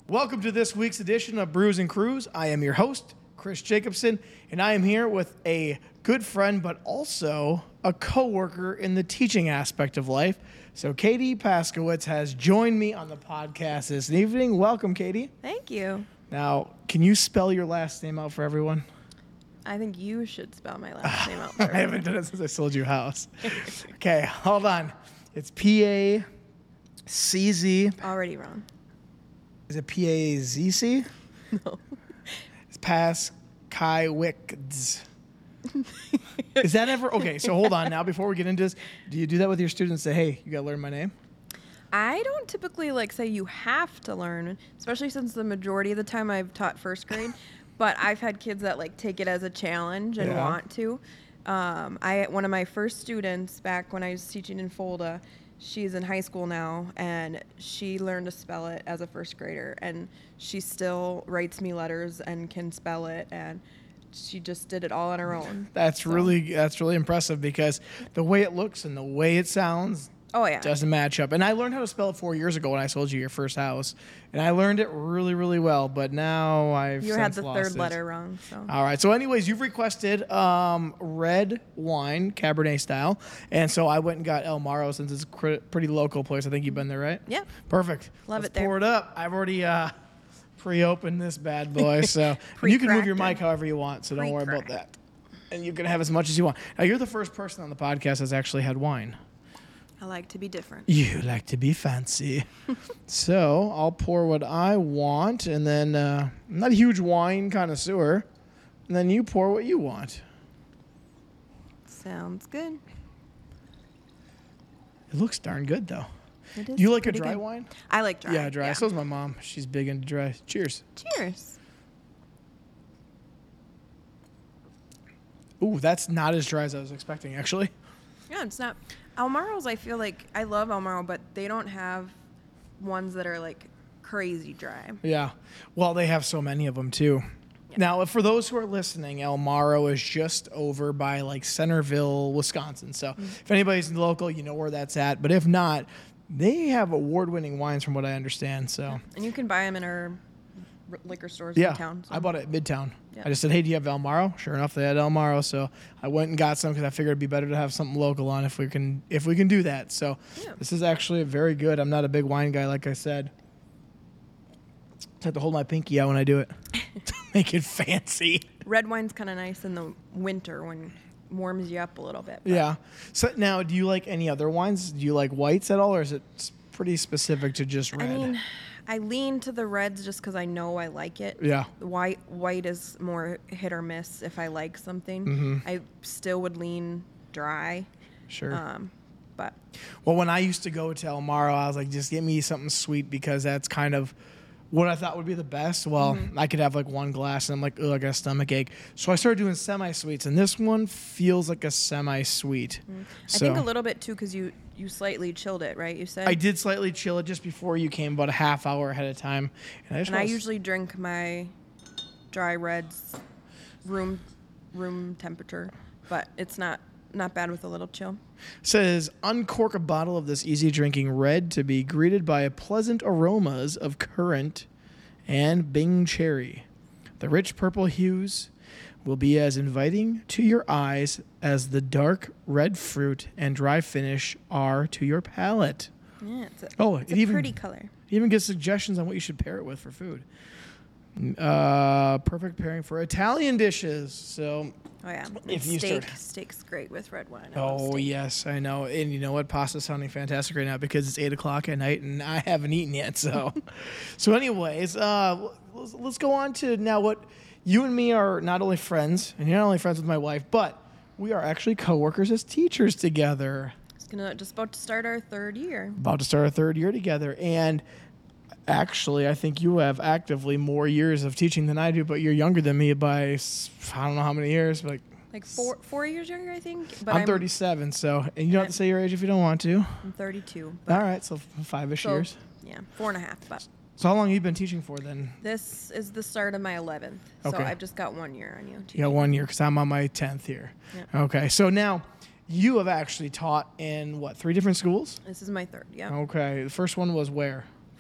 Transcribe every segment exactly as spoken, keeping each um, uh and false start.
Welcome to this week's edition of Brews and Crews. I am your host, Chris Jacobson, and I am here with a good friend, but also a coworker in the teaching aspect of life. So Katie Paskowitz has joined me on the podcast this evening. Welcome, Katie. Thank you. Now, can you spell your last name out for everyone? I think you should spell my last name out for everyone. I haven't done it since I sold you a house. Okay, hold on. It's P A C Z. Already wrong. Is it P A Z C? No. It's Paskowitz. Is that ever okay? So hold on now. Before we get into this, do you do that with your students? Say, hey, you got to learn my name. I don't typically like say you have to learn, especially since the majority of the time I've taught first grade. But I've had kids that like take it as a challenge and Yeah. want to. Um, I one of my first students back when I was teaching in Fulda. She's in high school now, and she learned to spell it as a first grader, and she still writes me letters and can spell it, and she just did it all on her own. That's So- really that's really impressive because the way it looks and the way it sounds Oh yeah. doesn't match up. And I learned how to spell it four years ago when I sold you your first house, and I learned it really, really well. But now I've You had since the lost third it. letter wrong, so. All right. So, anyways, you've requested um, red wine, Cabernet style, and so I went and got El Maro since it's a cr- pretty local place. I think you've been there, right? Yeah. Perfect. Love Let's it there. Pour it up. I've already uh, pre-opened this bad boy, so and you can move your mic Pre-cracked it. however you want. So don't worry about Pre-cracked. that. And you can have as much as you want. Now, you're the first person on the podcast that's actually had wine. I like to be different. You like to be fancy. So I'll pour what I want, and then uh, I'm not a huge wine connoisseur. And then you pour what you want. Sounds good. It looks darn good, though. It is Do you like a pretty dry good. wine? I like dry. Yeah, dry. So's my mom. She's big into dry. Cheers. Cheers. Ooh, that's not as dry as I was expecting, actually. Yeah, it's not. Almaro's, I feel like, I love Almaro, but they don't have ones that are like crazy dry. Yeah. Well, they have so many of them, too. Yeah. Now, for those who are listening, El Maro is just over by like Centerville, Wisconsin. So Mm-hmm. if anybody's local, you know where that's at. But if not, they have award-winning wines from what I understand. So And you can buy them in our r- liquor stores yeah, in town. So. I bought it at Midtown. Yeah. I just said, hey, do you have El Maro? Sure enough, they had El Maro. So I went and got some because I figured it'd be better to have something local on if we can if we can do that. So Yeah. this is actually very good. I'm not a big wine guy, like I said. I have to hold my pinky out when I do it to make it fancy. Red wine's kind of nice in the winter when it warms you up a little bit. but Yeah. So now, do you like any other wines? Do you like whites at all, or is it s- pretty specific to just red? I mean, I lean to the reds just because I know I like it. yeah. White white is more hit or miss if I like something. Mm-hmm. I still would lean dry. Sure. Um, but Well, when I used to go to El Maro, I was like, just give me something sweet because that's kind of what I thought would be the best. Well, Mm-hmm. I could have like one glass and I'm like, oh, I got a stomach ache. So I started doing semi-sweets, and this one feels like a semi-sweet. So I think a little bit too because you you slightly chilled it, right? You said. I did slightly chill it just before you came, about a half hour ahead of time. And I, just And I wanna s- usually drink my dry reds room room temperature, but it's not not bad with a little chill. says uncork a bottle of this easy drinking red to be greeted by a pleasant aromas of currant and Bing cherry. The rich purple hues will be as inviting to your eyes as the dark red fruit and dry finish are to your palate. Yeah, it's a, Oh, it's it a even pretty color. it even gives suggestions on what you should pair it with for food. Uh, perfect pairing for Italian dishes. So Oh yeah, If and you steak start- steak's great with red wine. I love Oh, steak. yes, I know. And you know what? Pasta's sounding fantastic right now because it's eight o'clock at night and I haven't eaten yet. So, so anyways, uh, let's, let's go on to now what you and me are not only friends, and you're not only friends with my wife, but we are actually coworkers as teachers together. It's gonna just about to start our third year. About to start our third year together. And actually, I think you have actively more years of teaching than I do, but you're younger than me by, s- I don't know how many years, like Like four four years younger, I think. But I'm thirty-seven, so, and you don't have to say your age if you don't want to. I'm thirty-two. But All right, so five-ish so, years. Yeah, four and a half. But So how long have you been teaching for then? this is the start of my eleventh. So Okay. I've just got one year on you. You got one year because I'm on my tenth year. Yeah. Okay, so now you have actually taught in what, three different schools? This is my third. Yeah. Okay, the first one was where?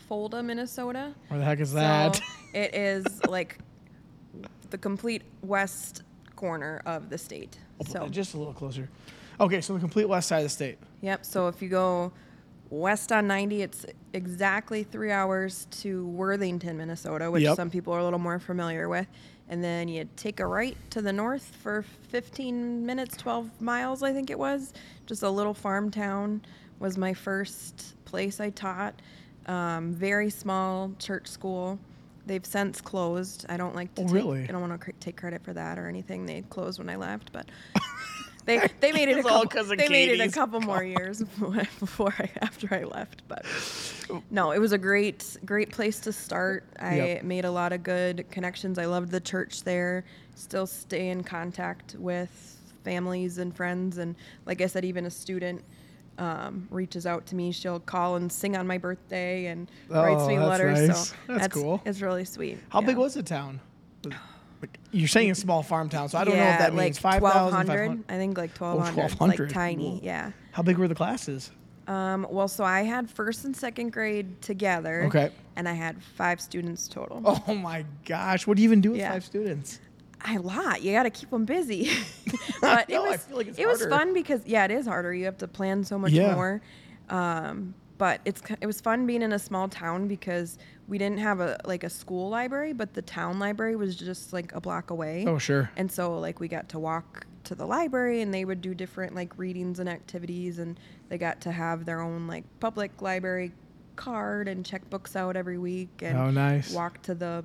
Fulda, Minnesota. Where the heck is that? So it is like the complete west corner of the state. So just a little closer. Okay, so the complete west side of the state. Yep. So if you go west on ninety, it's exactly three hours to Worthington, Minnesota, which Yep. some people are a little more familiar with. And then you take a right to the north for fifteen minutes, twelve miles, I think it was. Just a little farm town was my first place I taught. Um, very small church school. They've since closed. I don't like to Oh, take, really? I don't want to cr- take credit for that or anything. They closed when I left, but they they made it a It's all couple 'cause of they made it a Katie's couple more years before I after I left. But no, it was a great great place to start. I Yep. made a lot of good connections. I loved the church there. Still stay in contact with families and friends, and like I said, even a student um, reaches out to me. She'll call and sing on my birthday and writes Oh, me that's letters. nice. So That's cool. It's really sweet. How Yeah. big was the town? Like, you're saying a small farm town, so I don't know yeah, if that means like five thousand, five twelve hundred. hundred. I think like twelve hundred. twelve hundred. Like tiny, Whoa. yeah. How big were the classes? Um, well, so I had first and second grade together. Okay. And I had five students total. Oh my gosh, what do you even do with Yeah. five students? A lot. You got to keep them busy. but know, it I was feel like it's it was harder. fun because yeah, it is harder. You have to plan so much Yeah. more. Um, but it's ki- it was fun being in a small town because we didn't have a like a school library, but the town library was just like a block away. Oh, sure. And so like we got to walk to the library and they would do different like readings and activities, and they got to have their own like public library card and check books out every week and Oh, nice. walk to the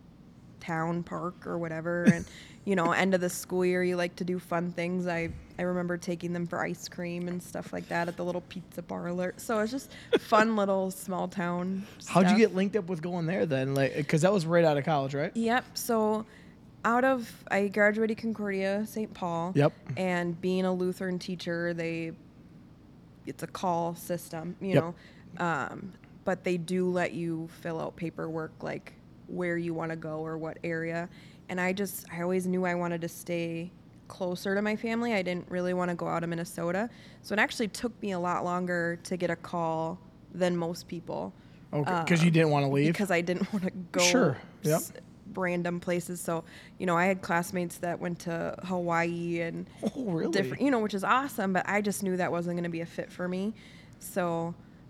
town park or whatever. And you know, end of the school year you like to do fun things. I I remember taking them for ice cream and stuff like that at the little pizza parlor. So it's just fun little small town How'd you stuff. get linked up with going there then? Like, because that was right out of college, right? Yep. So out of I graduated Concordia, Saint Paul. Yep. And being a Lutheran teacher, they it's a call system, you Yep. know. Um, but they do let you fill out paperwork like where you want to go or what area. And I just I always knew I wanted to stay closer to my family. I didn't really want to go out of Minnesota. So it actually took me a lot longer to get a call than most people. Okay, because you Um, didn't want to leave? Because I didn't want to go Sure, yep. s- random places. So, you know, I had classmates that went to Hawaii and Oh, really? different, you know, which is awesome, but I just knew that wasn't going to be a fit for me. So,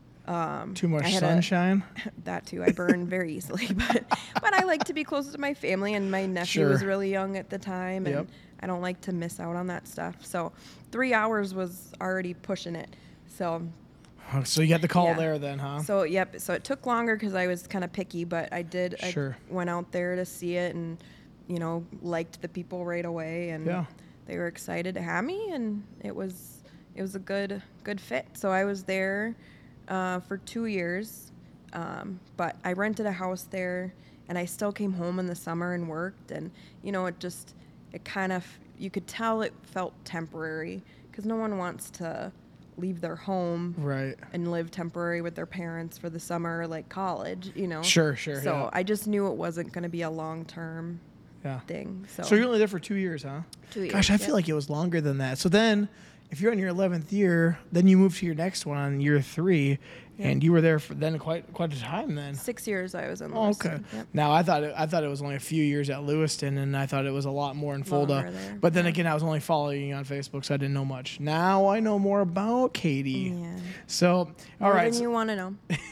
um, Too much I had a- sunshine? that too. I burn very easily, but but I like to be closer to my family, and my nephew Sure. was really young at the time, and Yep. I don't like to miss out on that stuff. So, three hours was already pushing it. So, Oh, so you got the call Yeah. there then, huh? so yep. So it took longer because I was kind of picky, but I did. Sure. I went out there to see it, and you know, liked the people right away, and Yeah. they were excited to have me, and it was it was a good good fit. So I was there uh, for two years, um, but I rented a house there, and I still came home in the summer and worked, and you know, it just it kind of you could tell it felt temporary because no one wants to leave their home Right. and live temporary with their parents for the summer, like college, you know. Sure, sure, So yeah. I just knew it wasn't going to be a long term Yeah. thing. So, So you're only there for two years, huh? Two Gosh, years, I feel yep. like it was longer than that. So then, if you're on your eleventh year, then you move to your next one on year three, and you were there for then quite quite a time then. six years I was in Oh, okay. Lewiston. Yep. Now I thought it, I thought it was only a few years at Lewiston, and I thought it was a lot more in Fulda. Longer there, But then yeah. again, I was only following you on Facebook, so I didn't know much. Now I know more about Katie. Yeah. So all More right. than So, you want to know.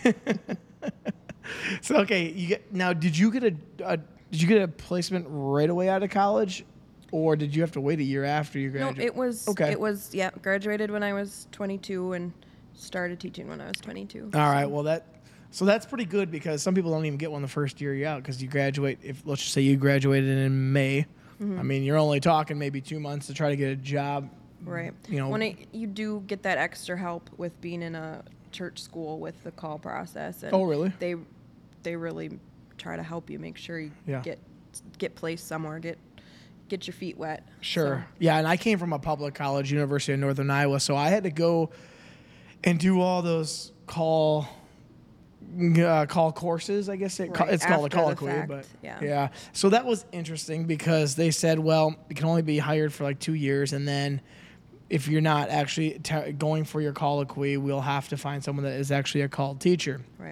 so okay, you get now. Did you get a, a did you get a placement right away out of college, or did you have to wait a year after you No, graduated? it was, Okay. it was, yeah, graduated when I was twenty-two and started teaching when I was twenty-two. All right. Well, that so that's pretty good because some people don't even get one the first year you're out because you graduate. If let's just say you graduated in May, Mm-hmm. I mean you're only talking maybe two months to try to get a job. Right. You know. when it, you do get that extra help with being in a church school with the call process. And Oh, really? They, they really try to help you make sure you Yeah. get, get placed somewhere, get, get your feet wet. Sure. So, Yeah, and I came from a public college, University of Northern Iowa, so I had to go and do all those call uh, call courses. I guess it, Right, it's called a after call the equity, fact, but yeah. yeah. So that was interesting because they said, well, you can only be hired for like two years, and then if you're not actually t- going for your colloquy, we'll have to find someone that is actually a called teacher. right.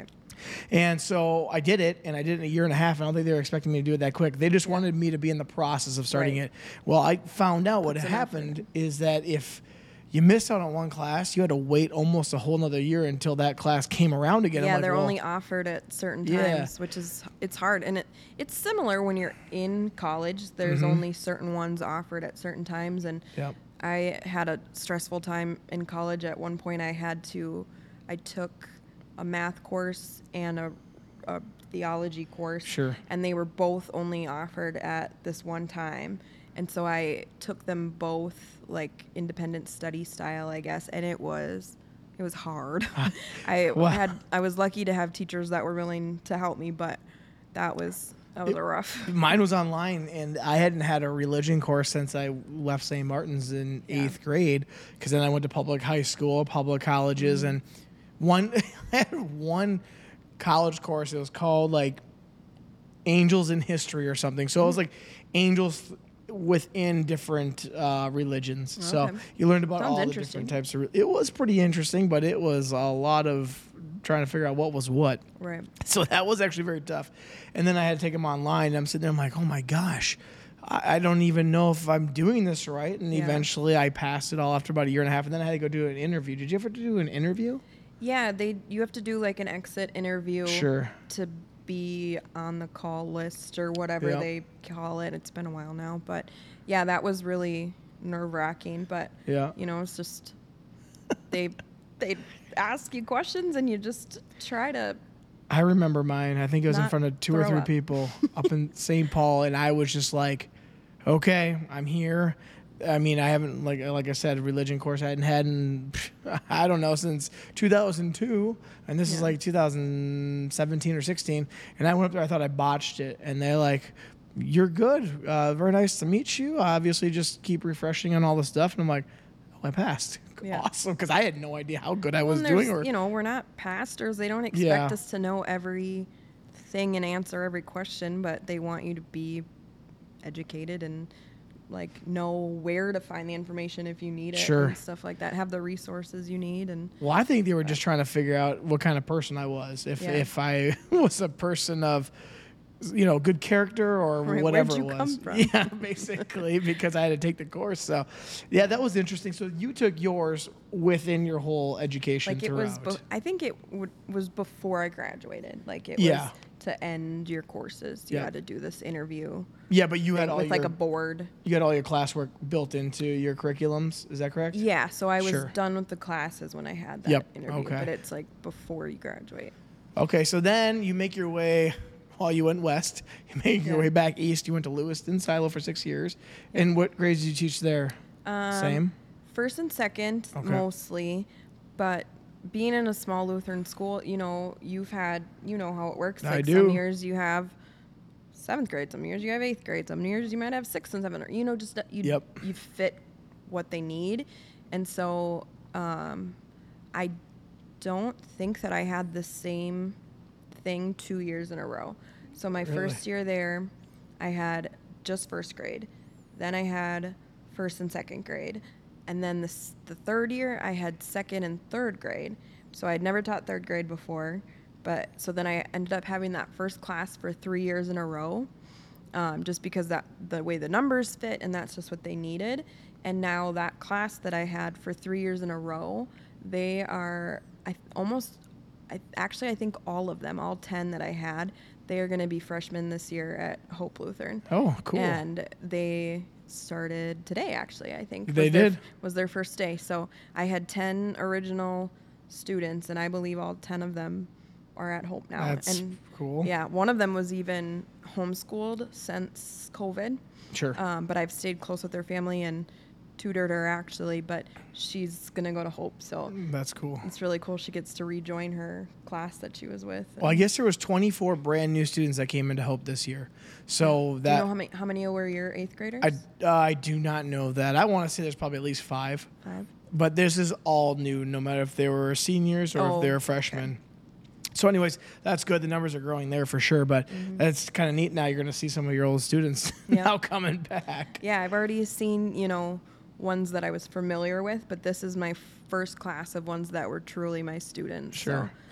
And so I did it, and I did it in a year and a half. And I don't think they were expecting me to do it that quick. They just wanted me to be in the process of starting Right. it. Well, I found out what Put had some happened effort. is that if you missed out on one class, you had to wait almost a whole nother year until that class came around again. I'm Yeah, like, they're well, only offered at certain Yeah. times, which is it's hard, and it it's similar when you're in college. There's only certain ones offered at certain times, and Yep. I had a stressful time in college. At one point, I had to, I took a math course and a, a theology course, Sure. and they were both only offered at this one time. And so I took them both like independent study style, I guess, and it was it was hard. I Wow. had I was lucky to have teachers that were willing to help me, but that was that was It- a rough. Mine was online, and I hadn't had a religion course since I left Saint Martin's in Yeah. eighth grade. Because then I went to public high school, public colleges, Mm-hmm. and one I had one college course. It was called like Angels in History or something. So it Mm-hmm. was like angels within different uh, religions. So Okay. you learned about Sounds all the interesting. different types of. Re- it was pretty interesting, but it was a lot of trying to figure out what was what. Right. So that was actually very tough. And then I had to take them online. And I'm sitting there, I'm like, oh my gosh, I, I don't even know if I'm doing this right. And Yeah. eventually I passed it all after about a year and a half. And then I had to go do an interview. Did you ever do an interview? Yeah, they you have to do like an exit interview Sure. to be on the call list or whatever Yep. they call it. It's been a while now, but yeah, that was really nerve wracking. But Yeah. you know, it's just they they ask you questions and you just try to. I remember mine. I think it was in Not front of two or throw three up. people up in Saint Paul. And I was just like, okay, I'm here. I mean, I haven't, like like I said, a religion course I hadn't had in, I don't know, since two thousand two. And this is Yeah. like two thousand seventeen or sixteen. And I went up there, I thought I botched it. And they're like, you're good. Uh, very nice to meet you. Obviously, just keep refreshing on all the stuff. And I'm like, oh, I passed. Yeah. Awesome. Because I had no idea how good I Well, was and doing. there's- Or you know, we're not pastors. They don't expect Yeah. us to know every thing and answer every question, but they want you to be educated and like know where to find the information if you need it Sure. and stuff like that. Have the resources you need and Well, I think they were just trying to figure out what kind of person I was. If Yeah. if I was a person of, you know, good character or Right, whatever where'd it you was. come from? Yeah, basically, because I had to take the course. So, yeah, that was interesting. So you took yours within your whole education like it throughout. was. Be- I think it would, was before I graduated. Like it Yeah. was to end your courses. You Yeah. had to do this interview yeah, but you had thing all with your like a board. you had all your classwork built into your curriculums. Is that correct? Yeah, so I was Sure. done with the classes when I had that Yep, interview. okay. But it's like before you graduate. Okay, so then you make your way. While you went west, you make your Yeah. way back east. You went to Lewiston Silo for six years. And what grades did you teach there? Um, Same. First and second, Okay. mostly. But being in a small Lutheran school, you know, you've had, you know how it works. I Like do. some years you have seventh grade, some years you have eighth grade, some years you might have sixth and seventh. Or, you know, just uh, you Yep. you fit what they need. And so um, I don't think that I had the same thing two years in a row. So my Really? first year there, I had just first grade. Then I had first and second grade. And then the, s- the third year, I had second and third grade. So I had never taught third grade before. But so then I ended up having that first class for three years in a row, um, just because that the way the numbers fit and that's just what they needed. And now that class that I had for three years in a row, they are I almost, I actually I think all of them, all ten that I had, they are going to be freshmen this year at Hope Lutheran. Oh, cool. And they started today, actually, I think. They was their- did? was their first day. So I had ten original students, and I believe all ten of them are at Hope now. That's and cool. Yeah, one of them was even homeschooled since COVID. Sure. Um, but I've stayed close with their family and tutored her, actually. But she's going to go to Hope, so That's cool. it's really cool. She gets to rejoin her class that she was with. Well, I and- guess there was twenty-four brand new students that came into Hope this year. So Do that you know how many how many were your eighth graders? I, uh, I do not know that. I want to say there's probably at least five. Five. But this is all new, no matter if they were seniors or Oh, if they were okay. freshmen. So, anyways, that's good. The numbers are growing there for sure. But that's kind of neat. Now you're going to see some of your old students Mm-hmm. Yeah. now coming back. Yeah, I've already seen, you know, ones that I was familiar with, but this is my first class of ones that were truly my students. Sure. So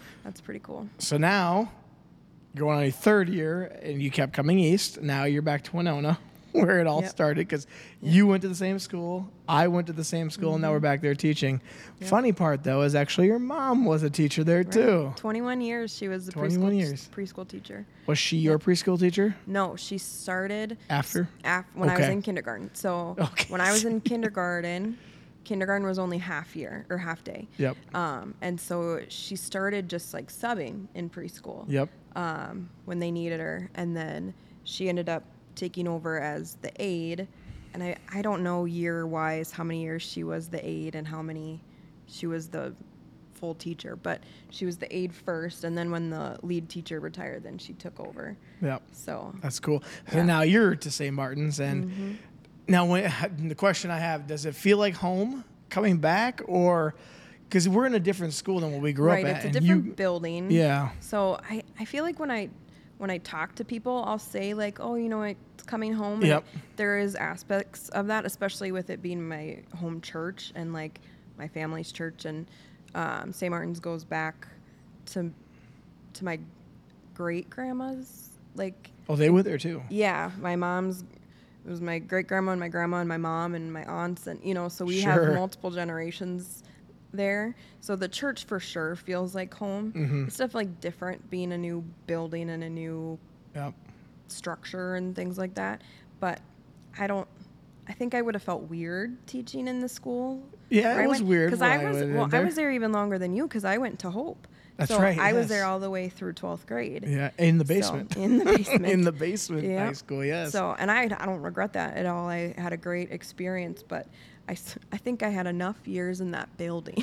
That's pretty cool. So now you're going on a third year, and you kept coming east. Now you're back to Winona, where it all Yep. started, because yep. you went to the same school, I went to the same school, mm-hmm. and now we're back there teaching. Yep. Funny part, though, is actually your mom was a teacher there, right. too. twenty-one years she was a twenty-one preschool, years. preschool teacher. Was she your yep. preschool teacher? No, she started after af- when okay. I was in kindergarten. So okay. when I was in kindergarten, kindergarten was only half year or half day. Yep. Um, and so she started just like subbing in preschool. Yep. Um, when they needed her, and then she ended up taking over as the aide. And I, I don't know year wise how many years she was the aide and how many she was the full teacher, but she was the aide first, and then when the lead teacher retired, then she took over. Yep. So that's cool. Yeah. So now you're to Saint Martin's, and mm-hmm. now when, the question I have, does it feel like home coming back, or because we're in a different school than what we grew right, up at? It's a different you, building. Yeah. So I, I feel like when I when I talk to people, I'll say like, oh, you know, it's coming home. Yep. And there is aspects of that, especially with it being my home church and like my family's church, and um, Saint Martin's goes back to to my great grandma's. Like, oh, they were there too. Yeah, my mom's. It was my great grandma and my grandma and my mom and my aunts, and you know, so we sure. have multiple generations there. So the church for sure feels like home. Mm-hmm. It's definitely different being a new building and a new yep. structure and things like that. But I don't. I think I would have felt weird teaching in the school. Yeah, it was went, weird. Because I was well, I was there even longer than you because I went to Hope. That's so right. I yes. was there all the way through twelfth grade. Yeah, in the basement. So, in the basement. in the basement yep. high school, yes. So, and I, I don't regret that at all. I had a great experience, but I, I think I had enough years in that building.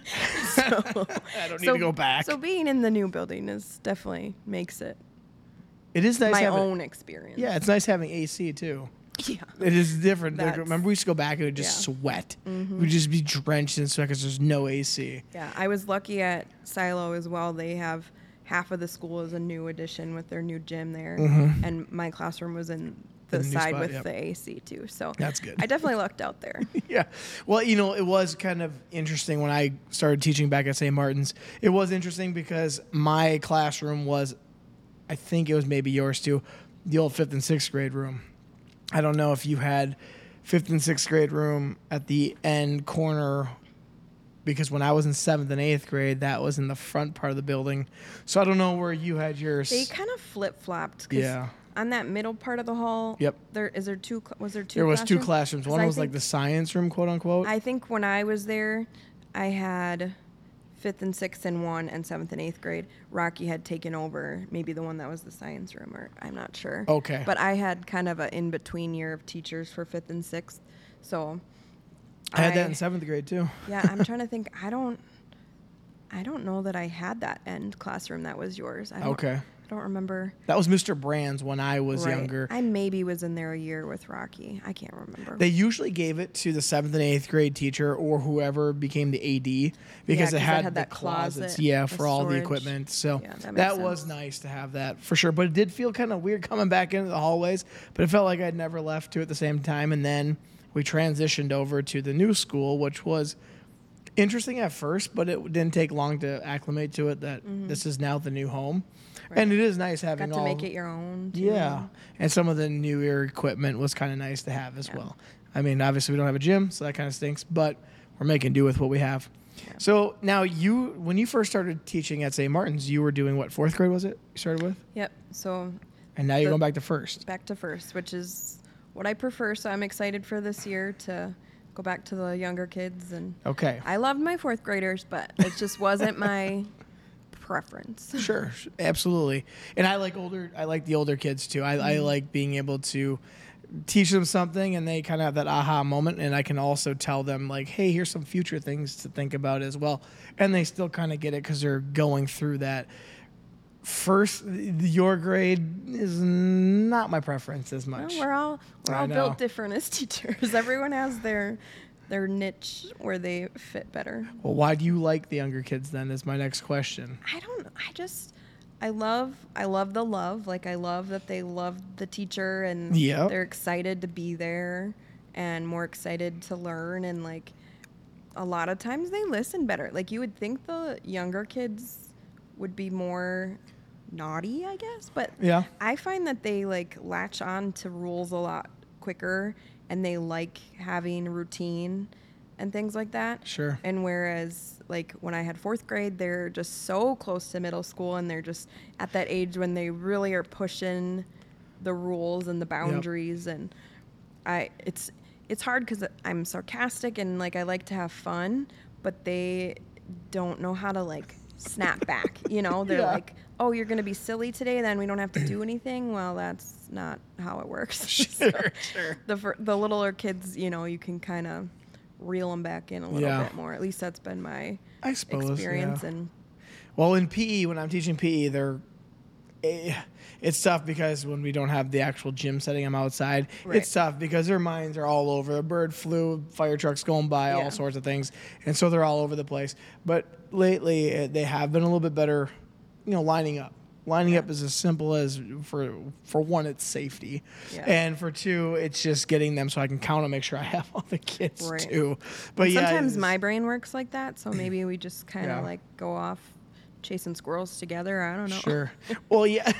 so, I don't need so, to go back. So being in the new building is definitely makes it. It is nice my having, own experience. Yeah, it's nice having A C too. Yeah. It is different. Like, That's- remember, we used to go back and it would just yeah. sweat. Mhm. We'd just be drenched in sweat because there's no A C. Yeah, I was lucky at Silo as well. They have half of the school is a new addition with their new gym there, Mhm. and my classroom was in the, In the new side spot, with yep. the A C too. So That's good. I definitely lucked out there. Yeah. Well, you know, it was kind of interesting when I started teaching back at Saint Martin's. It was interesting because my classroom was, I think it was maybe yours too, the old fifth and sixth grade room. I don't know if you had fifth and sixth grade room at the end corner, because when I was in seventh and eighth grade, that was in the front part of the building. So I don't know where you had yours. They kind of flip flopped. Yeah. On that middle part of the hall. Yep. There is there two. cl- Was there two? There was two classrooms? classrooms. 'Cause One I was like think- the science room, quote unquote. I think when I was there, I had fifth and sixth in one, and seventh and eighth grade. Rocky had taken over, maybe the one that was the science room, or I'm not sure. Okay. But I had kind of an in between year of teachers for fifth and sixth, so. I had that in seventh grade too. Yeah, I'm trying to think. I don't. I don't know that I had that end classroom that was yours. I don't, Okay. I don't remember. That was Mister Brand's when I was Right. younger. I maybe was in there a year with Rocky. I can't remember. They usually gave it to the seventh and eighth grade teacher or whoever became the A D because Yeah, it 'cause it had, had the that closet, closet, yeah, the for all the storage. equipment. So Yeah, that that, makes was sense. nice to have that for sure. But it did feel kind of weird coming back into the hallways. But it felt like I'd never left two at the same time. And then we transitioned over to the new school, which was interesting at first, but it didn't take long to acclimate to it that this is now the new home. Right. And it is nice having Got to all make it your own. Too. yeah, and some of the newer equipment was kind of nice to have as Yeah. well. I mean, obviously we don't have a gym, so that kind of stinks, but we're making do with what we have. Yeah. So now you, when you first started teaching at Saint Martin's, you were doing what, fourth grade was it you started with? Yep. So And now you're The- going back to first. back to first, which is what I prefer. So I'm excited for this year to go back to the younger kids. And Okay. I loved my fourth graders, but it just wasn't my preference. Sure, sh- absolutely. And I like older, I like the older kids too. I, I like being able to teach them something and they kind of have that aha moment, and I can also tell them like, hey, here's some future things to think about as well. And they still kind of get it because they're going through that. First, your grade is not my preference as Well, much. we're all we're I all know. built different as teachers. Everyone has their their niche where they fit better. Well, why do you like the younger kids then is my next question. I don't know. I just I love I love the love. Like I love that they love the teacher and Yep. they're excited to be there and more excited to learn, and like a lot of times they listen better. Like you would think the younger kids would be more naughty, I guess. But Yeah. I find that they like latch on to rules a lot quicker, and they like having routine and things like that. Sure. And whereas like when I had fourth grade, they're just so close to middle school, and they're just at that age when they really are pushing the rules and the boundaries. Yep. And I it's it's hard because I'm sarcastic and like I like to have fun, but they don't know how to like snap back. You know, they're yeah. like, oh, you're gonna be silly today, then we don't have to do anything. Well, that's not how it works. Sure, so sure. The the littler kids, you know, you can kind of reel them back in a little yeah. bit more. At least that's been my I suppose, experience. Yeah. And well, in P E, when I'm teaching P E, they're it's tough because when we don't have the actual gym setting, I'm outside. Right. It's tough because their minds are all over. A bird flew, fire trucks going by, yeah. all sorts of things, and so they're all over the place. But lately, they have been a little bit better, you know, lining up. Lining yeah. up is as simple as for for one, it's safety, yeah. and for two, it's just getting them so I can count and make sure I have all the kids right. too. But and yeah, sometimes my brain works like that, so maybe we just kind of yeah. like go off chasing squirrels together. I don't know. Sure. Well, yeah.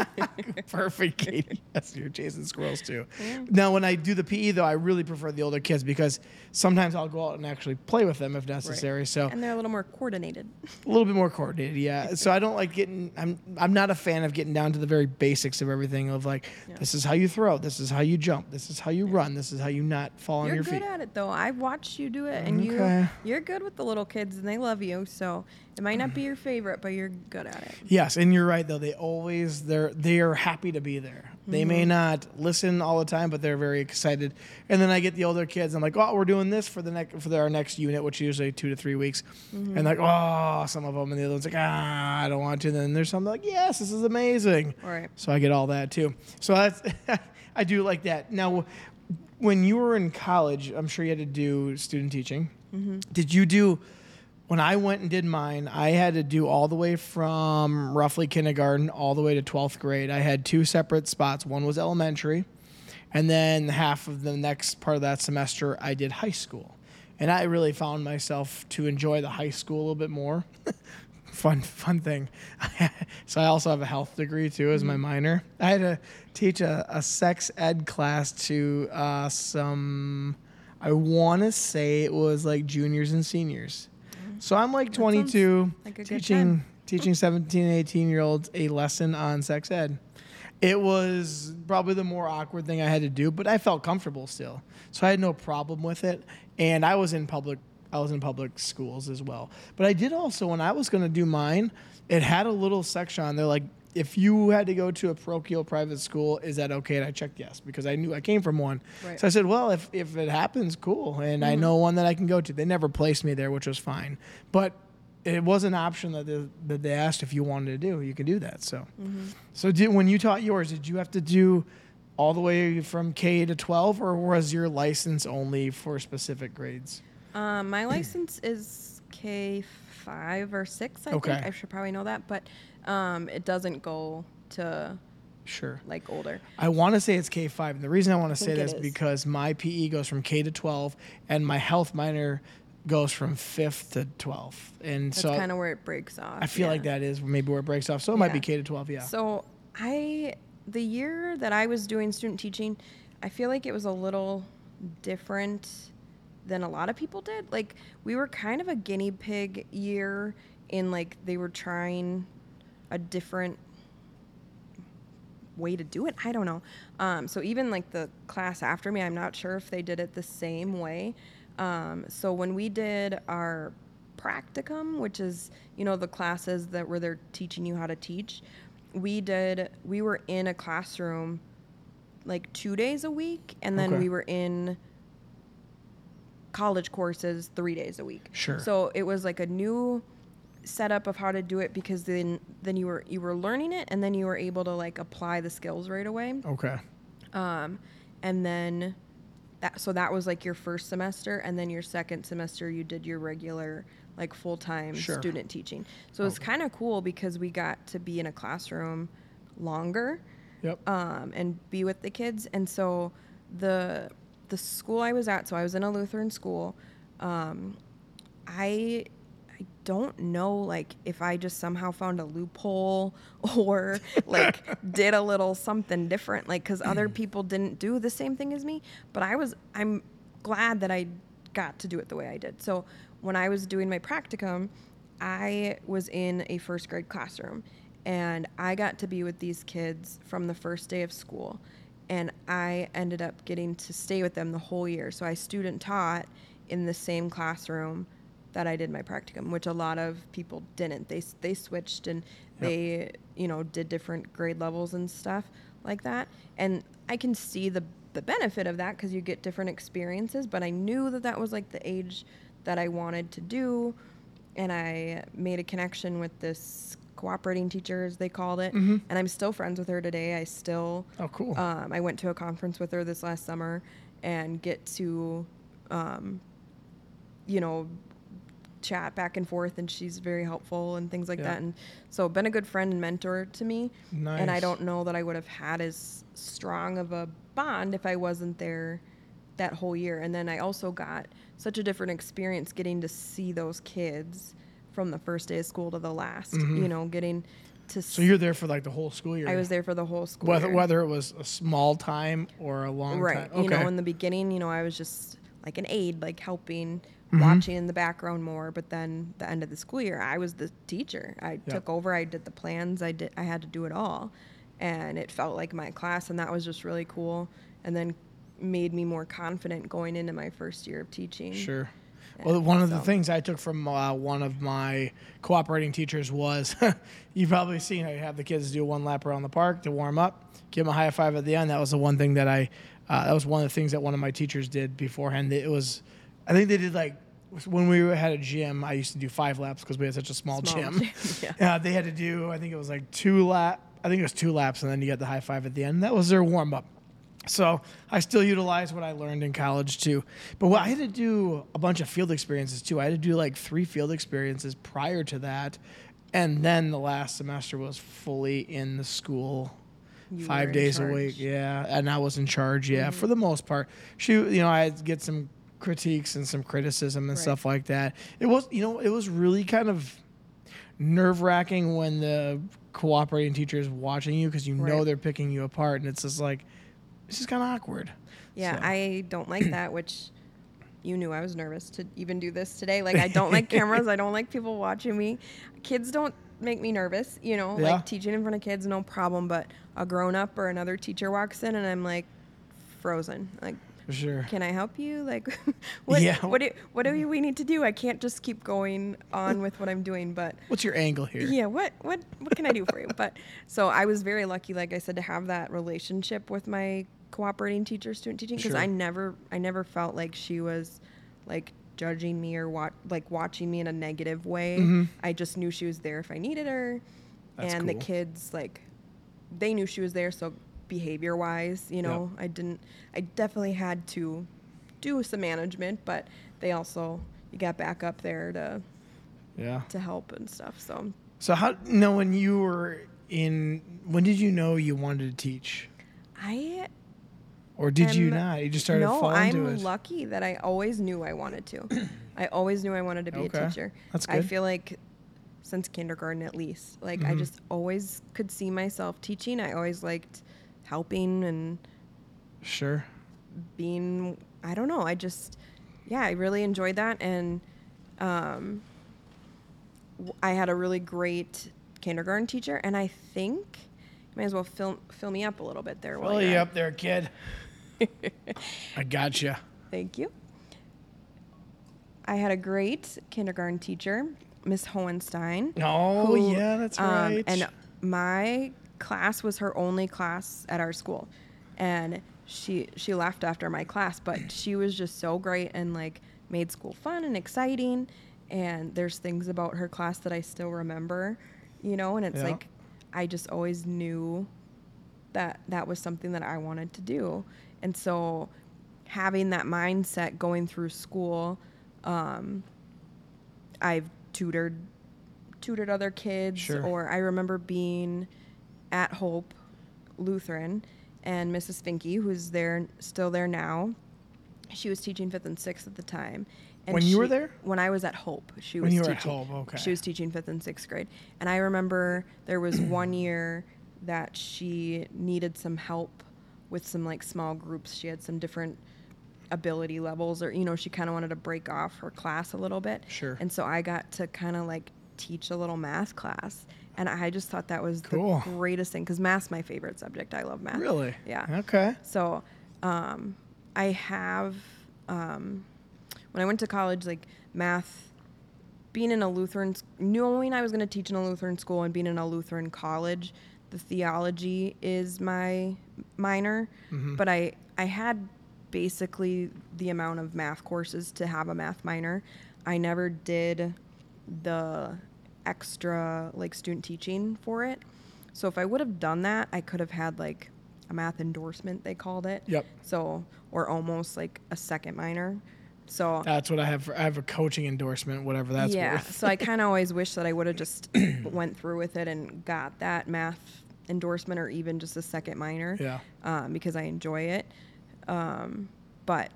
Perfect, Katie. Yes, you're chasing squirrels too. Yeah. Now, when I do the P E, though, I really prefer the older kids because sometimes I'll go out and actually play with them if necessary. Right. So and they're a little more coordinated. A little bit more coordinated, yeah. So I don't like getting. I'm I'm not a fan of getting down to the very basics of everything. Of like, yeah. this is how you throw, this is how you jump, this is how you run, this is how you not fall on you're your feet. You're good at it, though. I've watched you do it, and okay. you you're good with the little kids, and they love you. So it might not be your favorite, but you're good at it. Yes, and you're right though. They always they're they are happy to be there. Mm-hmm. They may not listen all the time, but they're very excited. And then I get the older kids. I'm like, oh, we're doing this for the next for the, our next unit, which is usually two to three weeks. Mm-hmm. And like, oh, some of them, and the other one's like, ah, I don't want to. And then there's some like, yes, this is amazing. All right. So I get all that too. So that's I do like that. Now, when you were in college, I'm sure you had to do student teaching. Mm-hmm. Did you do? When I went and did mine, I had to do all the way from roughly kindergarten all the way to twelfth grade. I had two separate spots. One was elementary, and then half of the next part of that semester, I did high school. And I really found myself to enjoy the high school a little bit more. fun, fun thing. So I also have a health degree, too, as my minor. I had to teach a, a sex ed class to uh, some, I want to say it was like juniors and seniors. So I'm like twenty-two, like teaching teaching seventeen, eighteen-year-olds a lesson on sex ed. It was probably the more awkward thing I had to do, but I felt comfortable still. So I had no problem with it. And I was in public I was in public schools as well. But I did also, when I was going to do mine, it had a little section on there like, if you had to go to a parochial private school, is that okay? And I checked yes, because I knew I came from one. Right. So I said, well, if, if it happens, cool. And mm-hmm. I know one that I can go to. They never placed me there, which was fine. But it was an option that they, that they asked if you wanted to do. You could do that. So mm-hmm. so did, when you taught yours, did you have to do all the way from K to twelve, or was your license only for specific grades? Um, my license is K five or six, I okay. think. I should probably know that. But um, it doesn't go to sure like older. I want to say it's K five. And the reason I want to say that is is because my P E goes from K to twelve, and my health minor goes from fifth to twelfth. And That's so kind of where it breaks off. I feel yeah. like that is maybe where it breaks off. So it yeah. might be K to twelve, yeah. So I, the year that I was doing student teaching, I feel like it was a little different than a lot of people did. Like, we were kind of a guinea pig year in, like, they were trying a different way to do it. I don't know. Um, so even, like, the class after me, I'm not sure if they did it the same way. Um, so when we did our practicum, which is, you know, the classes that where they're teaching you how to teach, we did, we were in a classroom, like, two days a week, and then okay. we were in college courses three days a week. Sure. So it was like a new setup of how to do it, because then then you were you were learning it, and then you were able to like apply the skills right away. Okay. Um, and then that so that was like your first semester, and then your second semester you did your regular like full time sure. student teaching. So it was okay. kind of cool because we got to be in a classroom longer. Yep. Um, and be with the kids, and so the the school I was at, so I was in a Lutheran school. Um, I, I don't know, like, if I just somehow found a loophole or, like, did a little something different, like, because other people didn't do the same thing as me. But I was, I'm glad that I got to do it the way I did. So when I was doing my practicum, I was in a first grade classroom, and I got to be with these kids from the first day of school. And I ended up getting to stay with them the whole year. So I student taught in the same classroom that I did my practicum, which a lot of people didn't. They they switched and yep. they, you know, did different grade levels and stuff like that. And I can see the the benefit of that because you get different experiences. But I knew that that was like the age that I wanted to do, and I made a connection with this cooperating teacher, as they called it, mm-hmm. and I'm still friends with her today. I still oh cool. Um, I went to a conference with her this last summer and get to, um, you know. chat back and forth, and she's very helpful and things like yeah. that, and so been a good friend and mentor to me. Nice. And I don't know that I would have had as strong of a bond if I wasn't there that whole year. And then I also got such a different experience getting to see those kids from the first day of school to the last, mm-hmm. you know, getting to so you're there for like the whole school year. I was there for the whole school whether, year. Whether it was a small time or a long right. time. Okay. You know, in the beginning, you know, I was just like an aide, like helping, mm-hmm. watching in the background more. But then the end of the school year, I was the teacher. I yep. took over. I did the plans. I did. I had to do it all, and it felt like my class, and that was just really cool. And then made me more confident going into my first year of teaching. Sure. Well, one of so. the things I took from uh, one of my cooperating teachers was, you've probably seen how you have the kids do one lap around the park to warm up, give them a high five at the end. That was the one thing that I, uh, that was one of the things that one of my teachers did beforehand. It was, I think they did like, when we had a gym, I used to do five laps because we had such a small, small gym. gym. Yeah. Uh, they had to do, I think it was like two lap, I think it was two laps, and then you got the high five at the end. That was their warm up. So I still utilize what I learned in college too. But what I had to do a bunch of field experiences too. I had to do like three field experiences prior to that. And then the last semester was fully in the school, you five days a week. Yeah. And I was in charge. Yeah. Mm-hmm. For the most part. Shoot, you know, I had to get some critiques and some criticism and right. stuff like that. It was, you know, it was really kind of nerve wracking when the cooperating teacher is watching you because you right. know they're picking you apart. And it's just like, it's just kind of awkward. Yeah, so. I don't like that, which you knew I was nervous to even do this today. Like, I don't like cameras. I don't like people watching me. Kids don't make me nervous, you know, yeah. like teaching in front of kids, no problem. But a grown-up or another teacher walks in and I'm like frozen. Like, for sure. Can I help you? Like, what, yeah. what, do, what do we need to do? I can't just keep going on with what I'm doing. But what's your angle here? Yeah, what, what, what can I do for you? But so I was very lucky, like I said, to have that relationship with my cooperating teacher, student teaching, because sure. I never, I never felt like she was like judging me or wat- like watching me in a negative way. Mm-hmm. I just knew she was there if I needed her. That's and cool. The kids, like, they knew she was there, so behavior wise, you know, yep. I didn't, I definitely had to do some management, but they also, you got back up there to, yeah, to help and stuff. So, so how, you know, when you were in, when did you know you wanted to teach? I, or did am, you not? You just started no, falling to it? No, I'm lucky that I always knew I wanted to. I always knew I wanted to be okay. a teacher. That's good. I feel like since kindergarten at least, like mm-hmm. I just always could see myself teaching. I always liked helping and sure being, I don't know, I just, yeah, I really enjoyed that. And um, I had a really great kindergarten teacher, and I think you might as well fill, fill me up a little bit there. Fill you up there, kid. I gotcha. Thank you. I had a great kindergarten teacher, Miss Hohenstein. Oh, who, yeah, that's right. Um, and my class was her only class at our school, and she she left after my class, but she was just so great and like made school fun and exciting. And there's things about her class that I still remember, you know, and it's yeah. like I just always knew that that was something that I wanted to do. And so having that mindset going through school, um, I've tutored tutored other kids, sure. or I remember being at Hope Lutheran, and Missus Finke, who's there, still there now, she was teaching fifth and sixth at the time, And when she, you were there? When I was at Hope, she When was you were teaching. at Hope, okay. She was teaching fifth and sixth grade, and I remember there was one year that she needed some help with some like small groups. She had some different ability levels, or you know, she kind of wanted to break off her class a little bit. Sure. And so I got to kind of like teach a little math class, and I just thought that was Cool. the greatest thing because math's my favorite subject. I love math. Really? Yeah. Okay. So um, I have um, when I went to college, like math, being in a Lutheran, knowing I was going to teach in a Lutheran school and being in a Lutheran college, the theology is my minor, Mm-hmm. but I I had basically the amount of math courses to have a math minor. I never did the extra like student teaching for it. So if I would have done that, I could have had like a math endorsement, they called it. Yep. So, or almost like a second minor. So That's what I have. For, I have a coaching endorsement, whatever that's yeah. worth. So I kind of always wish that I would have just went through with it and got that math endorsement or even just a second minor. Yeah. Um, because I enjoy it. Um, but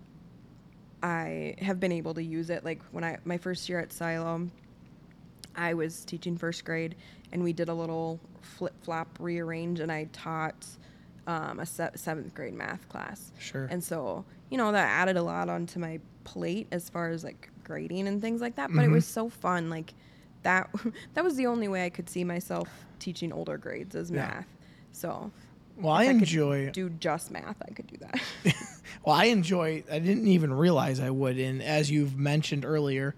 I have been able to use it. Like when I, my first year at Silo, I was teaching first grade and we did a little flip flop rearrange and I taught um, a se- seventh grade math class. Sure. And so, you know, that added a lot onto my plate as far as like grading and things like that. But Mhm. it was so fun. Like that, that was the only way I could see myself teaching older grades as Yeah. math. So Well, if I could enjoy. do just math, I could do that. Well, I enjoy. I didn't even realize I would. And as you've mentioned earlier,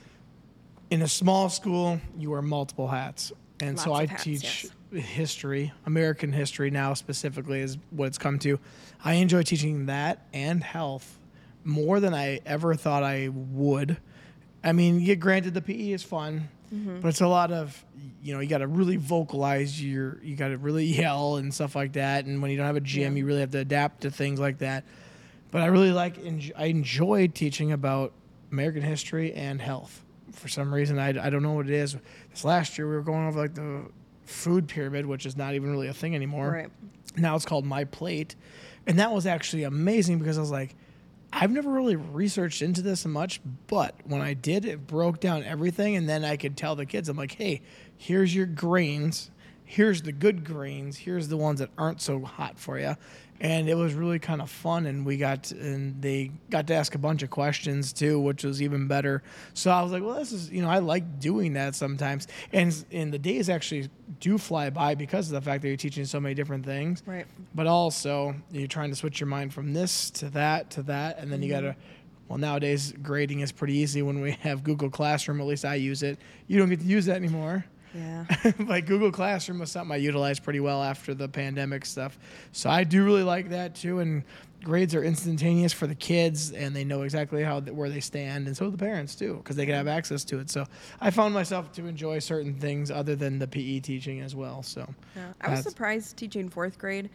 in a small school, you wear multiple hats, and so Lots I of hats, teach yes. history, American history now specifically is what it's come to. I enjoy teaching that and health more than I ever thought I would. I mean, yeah, granted, the P E is fun, Mm-hmm. but it's a lot of, you know, you got to really vocalize your, you got to really yell and stuff like that. And when you don't have a gym, Yeah. you really have to adapt to things like that. But I really like, enj- I enjoy teaching about American history and health. For some reason, I, I don't know what it is. This last year, we were going over like the food pyramid, which is not even really a thing anymore. Right. Now it's called My Plate. And that was actually amazing because I was like, I've never really researched into this much, but when I did, it broke down everything. And then I could tell the kids, I'm like, hey, here's your grains. Here's the good grains. Here's the ones that aren't so hot for you. And it was really kind of fun. And we got, and they got to ask a bunch of questions too, which was even better. So I was like, well, this is, you know, I like doing that sometimes. And, and the days actually do fly by because of the fact that you're teaching so many different things. Right. But also, you're trying to switch your mind from this to that to that, and then you got to. Well, nowadays grading is pretty easy when we have Google Classroom. At least I use it. You don't get to use that anymore. Yeah. Like Google Classroom was something I utilized pretty well after the pandemic stuff. So I do really like that too. And grades are instantaneous for the kids, and they know exactly how where they stand, and so do the parents too, because they can have access to it. So I found myself to enjoy certain things other than the P E teaching as well. So Yeah. I was that's- surprised teaching fourth grade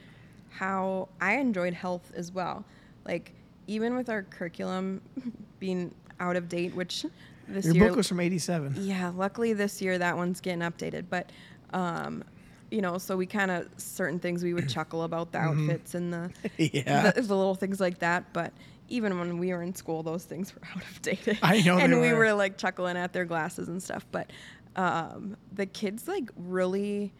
how I enjoyed health as well. Like even with our curriculum being out of date, which this Your year book was from eighty-seven. yeah, luckily this year that one's getting updated. But um, you know, so we kind of certain things we would chuckle about the outfits and the, Yeah. the the little things like that. But even when we were in school, those things were out of date. I know and they we were. were like chuckling at their glasses and stuff. But um, the kids like really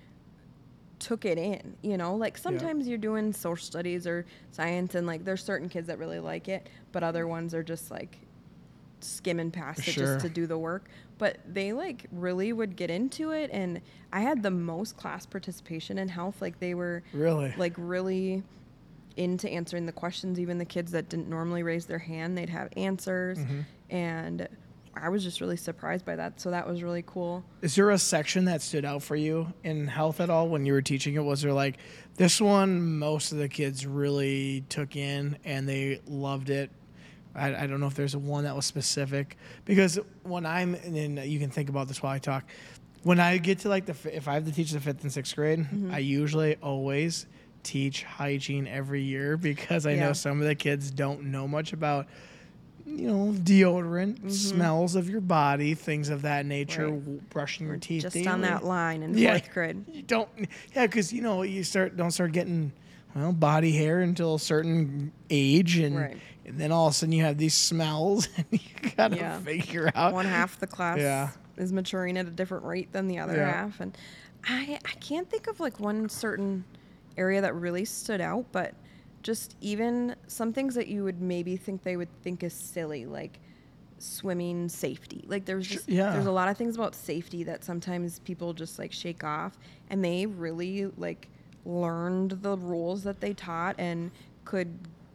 took it in, you know, like sometimes you're doing social studies or science and like there's certain kids that really like it, but other ones are just like skimming past it Sure. just to do the work. But they like really would get into it, and I had the most class participation in health. Like they were Really? like really into answering the questions. Even the kids that didn't normally raise their hand, they'd have answers. Mhm. And I was just really surprised by that. So that was really cool. Is there a section that stood out for you in health at all when you were teaching it? Was there like this one most of the kids really took in and they loved it? I, I don't know if there's one that was specific, because when I'm, and you can think about this while I talk, when I get to like the, fi- if I have to teach the fifth and sixth grade, Mm-hmm. I usually always teach hygiene every year because I Yeah. know some of the kids don't know much about, you know, deodorant, smells of your body, things of that nature, Mm-hmm. Right. w- brushing your We're teeth just daily. on that line in Yeah. fourth grade. You don't, yeah, because you know you start don't start getting well, body hair until a certain age, and, Right. and then all of a sudden you have these smells, and you gotta Yeah. figure out. One half the class Yeah. is maturing at a different rate than the other Yeah. half, and I I can't think of like one certain area that really stood out, but just even some things that you would maybe think they would think is silly, like swimming safety. Like there's just yeah. there's a lot of things about safety that sometimes people just like shake off, and they really like learned the rules that they taught and could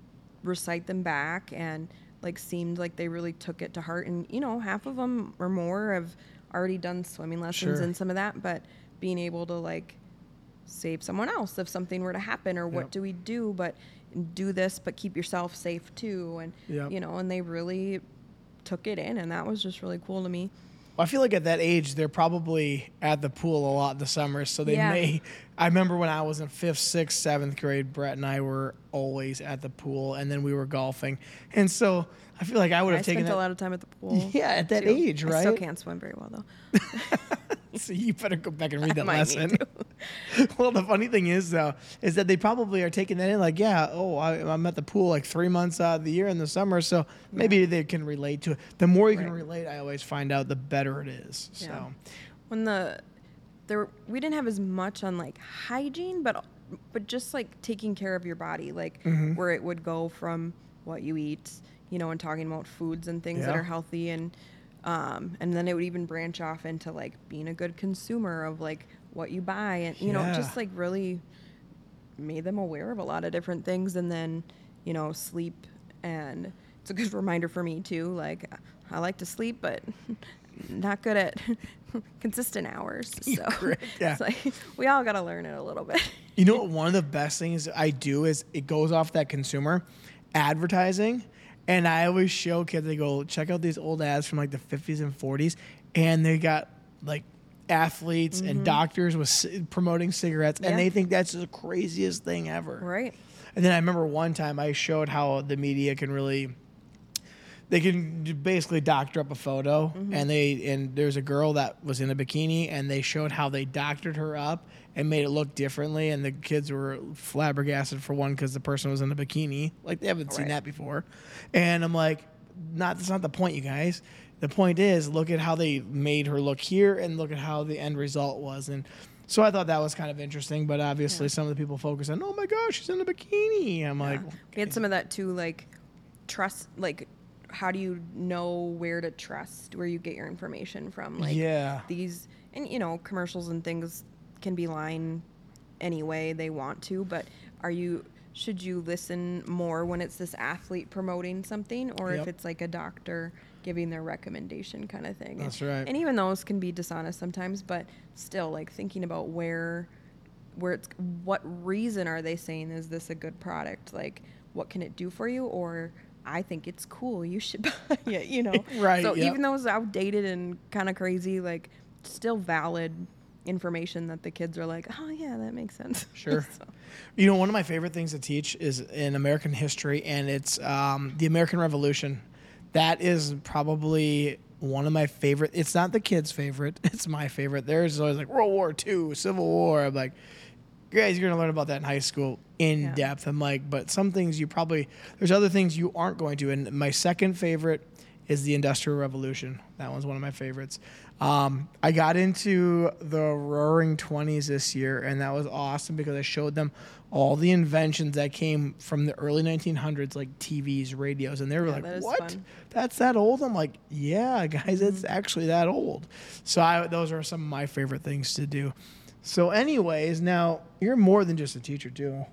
recite them back, and like seemed like they really took it to heart. And you know, half of them or more have already done swimming lessons Sure. and some of that, but being able to like save someone else if something were to happen, or what Yep. do we do, but do this but keep yourself safe too. And Yep. you know, and they really took it in, and that was just really cool to me. I feel like at that age, they're probably at the pool a lot in the summer, so they Yeah. may. I remember when I was in fifth, sixth, seventh grade, Brett and I were always at the pool, and then we were golfing, and so I feel like I would I have taken spent that. a lot of time at the pool. Yeah, at that too. age, I still right? can't swim very well though. So you better go back and read that Might need lesson. to. Well, the funny thing is, though, is that they probably are taking that in like, yeah, oh, I, I'm at the pool like three months out of the year in the summer, so maybe they can relate to it. The more you can Right. relate, I always find out, the better it is. So, Yeah. When the there we didn't have as much on like hygiene, but but just like taking care of your body, like Mm-hmm. where it would go from what you eat, you know, and talking about foods and things that Yeah. are healthy, and um and then it would even branch off into like being a good consumer of like what you buy, and you know, Yeah. just like really made them aware of a lot of different things. And then, you know, sleep, and it's a good reminder for me too, like I like to sleep, but not good at consistent hours. So Correct, yeah. it's like we all got to learn it a little bit. You know what? One of the best things I do is it goes off that consumer advertising. And I always show kids, they go, check out these old ads from like the fifties and forties. And they got like athletes and doctors with c- promoting cigarettes. Yeah. And they think that's the craziest thing ever. Right. And then I remember one time I showed how the media can really, they can d- basically doctor up a photo, Mm-hmm. and they and there's a girl that was in a bikini, and they showed how they doctored her up and made it look differently, and the kids were flabbergasted for one because the person was in a bikini, like they haven't seen Right. that before, and I'm like, not that's not the point, you guys. The point is, look at how they made her look here, and look at how the end result was, and. So I thought that was kind of interesting, but obviously Yeah. some of the people focus on, oh my gosh, she's in a bikini. I'm like, Yeah. We had some of that too, like trust, like how do you know where to trust, where you get your information from? Like yeah, these, and you know, commercials and things can be lying any way they want to, but are you, should you listen more when it's this athlete promoting something, or Yep. if it's like a doctor giving their recommendation kind of thing? That's and, right. And even those can be dishonest sometimes, but still, like thinking about where, where it's, what reason are they saying is this a good product? Like, what can it do for you? Or I think it's cool, you should buy it, you know? Right, So yep. even though it's outdated and kind of crazy, like still valid information that the kids are like, oh yeah, that makes sense. Sure. So, You know, one of my favorite things to teach is in American history, and it's um, the American Revolution. That is probably one of my favorite. It's not the kids' favorite. It's my favorite. There's always like World War Two, Civil War. I'm like, guys, you're going to learn about that in high school in Yeah. depth. I'm like, but some things you probably, there's other things you aren't going to. And my second favorite is the Industrial Revolution. That one's one of my favorites. Um, I got into the Roaring Twenties this year, and that was awesome because I showed them all the inventions that came from the early nineteen hundreds, like T Vs, radios, and they were Yeah, like, that is "What? fun. That's that old?" I'm like, "Yeah, guys, it's Mm-hmm. actually that old." So I, those are some of my favorite things to do. So, anyways, now you're more than just a teacher too.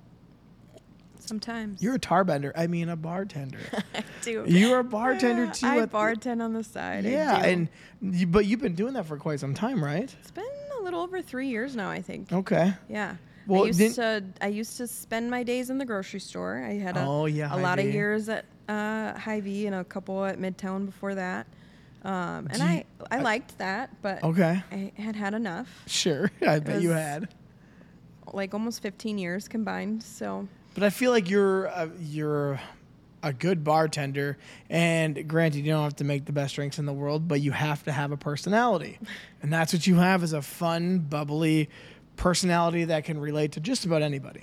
sometimes. You're a tarbender. I mean, a bartender. I do. You're a bartender Yeah, too. I at the- bartend on the side. I Yeah, do. and you, but you've been doing that for quite some time, right? It's been a little over three years now, I think. Okay. Yeah. Well, I used didn't- to I used to spend my days in the grocery store. I had a, Oh, yeah, a lot of Hy-Vee. years at uh, Hy-Vee and a couple at Midtown before that. Um, and Do you- I, I liked that, but Okay. I had had enough. Sure. I bet you was- had. Like almost fifteen years combined. So But I feel like you're a, you're a good bartender, and granted, you don't have to make the best drinks in the world, but you have to have a personality, and that's what you have is a fun, bubbly personality that can relate to just about anybody.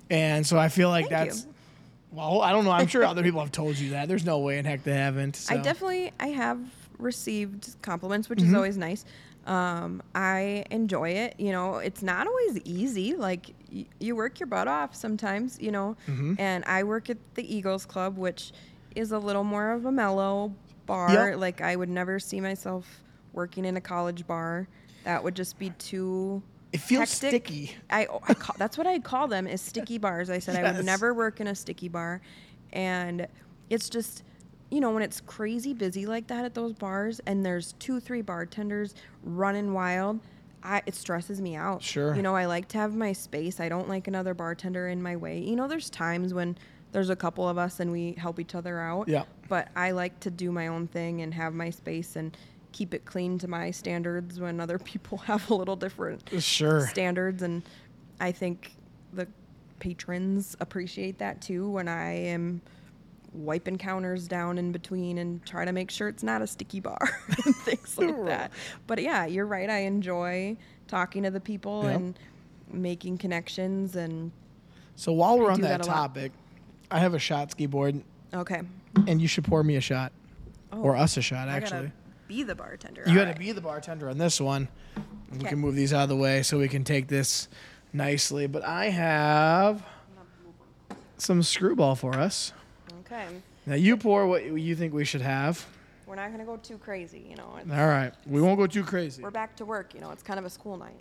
And so I feel like Thank that's, you. well, I don't know. I'm sure other people have told you that. There's no way in heck they haven't. So. I definitely I have received compliments, which Mhm. is always nice. Um, I enjoy it. You know, it's not always easy. Like y- you work your butt off sometimes. You know, Mhm. and I work at the Eagles Club, which is a little more of a mellow bar. Yep. Like I would never see myself working in a college bar. That would just be too. It feels hectic. sticky. I, I call, that's what I call them is sticky bars. I said I Yes. would never work in a sticky bar, and it's just, you know, when it's crazy busy like that at those bars, and there's two, three bartenders running wild, I it stresses me out. Sure. You know, I like to have my space. I don't like another bartender in my way. You know, there's times when there's a couple of us and we help each other out. Yeah. But I like to do my own thing and have my space and keep it clean to my standards when other people have a little different Sure. standards. And I think the patrons appreciate that too when I am wiping counters down in between and try to make sure it's not a sticky bar and things like that. But yeah, you're right. I enjoy talking to the people Yep. and making connections. And So while we're I on do that, that a lot. topic, I have a shot ski board, okay. and you should pour me a shot. Oh, Or us a shot, I actually. gotta be the bartender. You All got to right. be the bartender on this one. We Okay. can move these out of the way so we can take this nicely. But I have some screwball for us. Okay. Now you pour what you think we should have. We're not gonna go too crazy, you know. It's, All right, we won't go too crazy. we're back to work, you know. It's kind of a school night.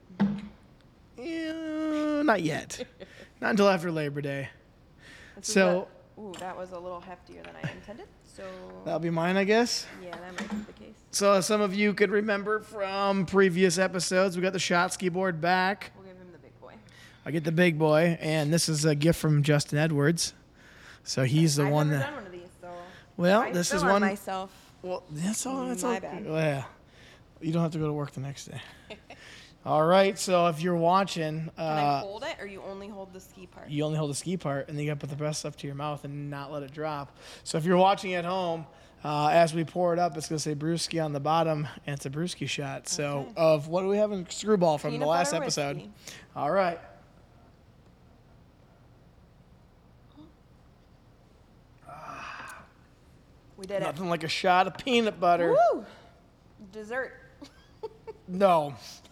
Yeah, not yet. Not until after Labor Day. This is So- a- ooh, that was a little heftier than I intended. So That'll be mine, I guess. yeah, that might be the case. So as some of you could remember from previous episodes, we got the shot ski board back. We'll give him the big boy. I get the big boy, and this is a gift from Justin Edwards. So he's the I've one never that. done one of these, so Well, I this spill is on one. myself. Well, that's all. That's My all. bad. Well, yeah. You don't have to go to work the next day. All right. So if you're watching, Can I uh, hold it, or you only hold the ski part? you only hold the ski part, and then you got to put the rest up to your mouth and not let it drop. So if you're watching at home, uh, as we pour it up, it's going to say Brewski on the bottom, and it's a Brewski shot. So Okay. of what do we have in Screwball from Peanut the last butter episode? whiskey. All right. We did Nothing like a shot of peanut butter. it. Woo! Dessert. No.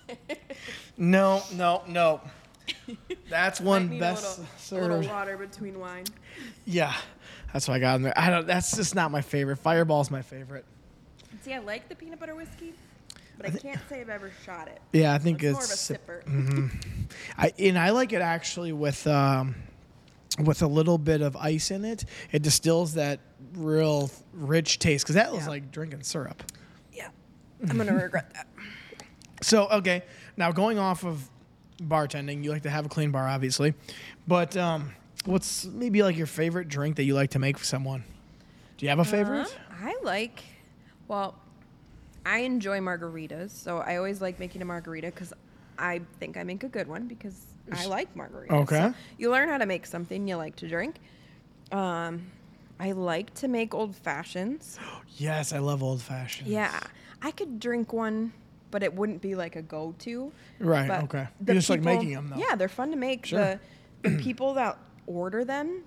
No, no, no. That's Might one need best a little, a served. little water between wine. Yeah, that's what I got in there. I don't. That's just not my favorite. Fireball's my favorite. See, I like the peanut butter whiskey, but I can't say I've ever shot it. Yeah, I think It's it's. more of a sipper. I and I like it actually with um, with a little bit of ice in it. It distills that real rich taste because that was Yeah. like drinking syrup. Yeah, I'm gonna regret that. So okay, now going off of bartending, you like to have a clean bar, obviously, but um, what's maybe like your favorite drink that you like to make for someone? Do you have a favorite? Uh, I like, well, I enjoy margaritas, so I always like making a margarita because I think I make a good one because I like margaritas. Okay. So you learn how to make something you like to drink. Um, I like to make old fashions. Yes, I love old fashions. Yeah, I could drink one, but it wouldn't be like a go-to. Right. But Okay. the You just like people- making them though. Yeah, they're fun to make. Sure. The, the people that order them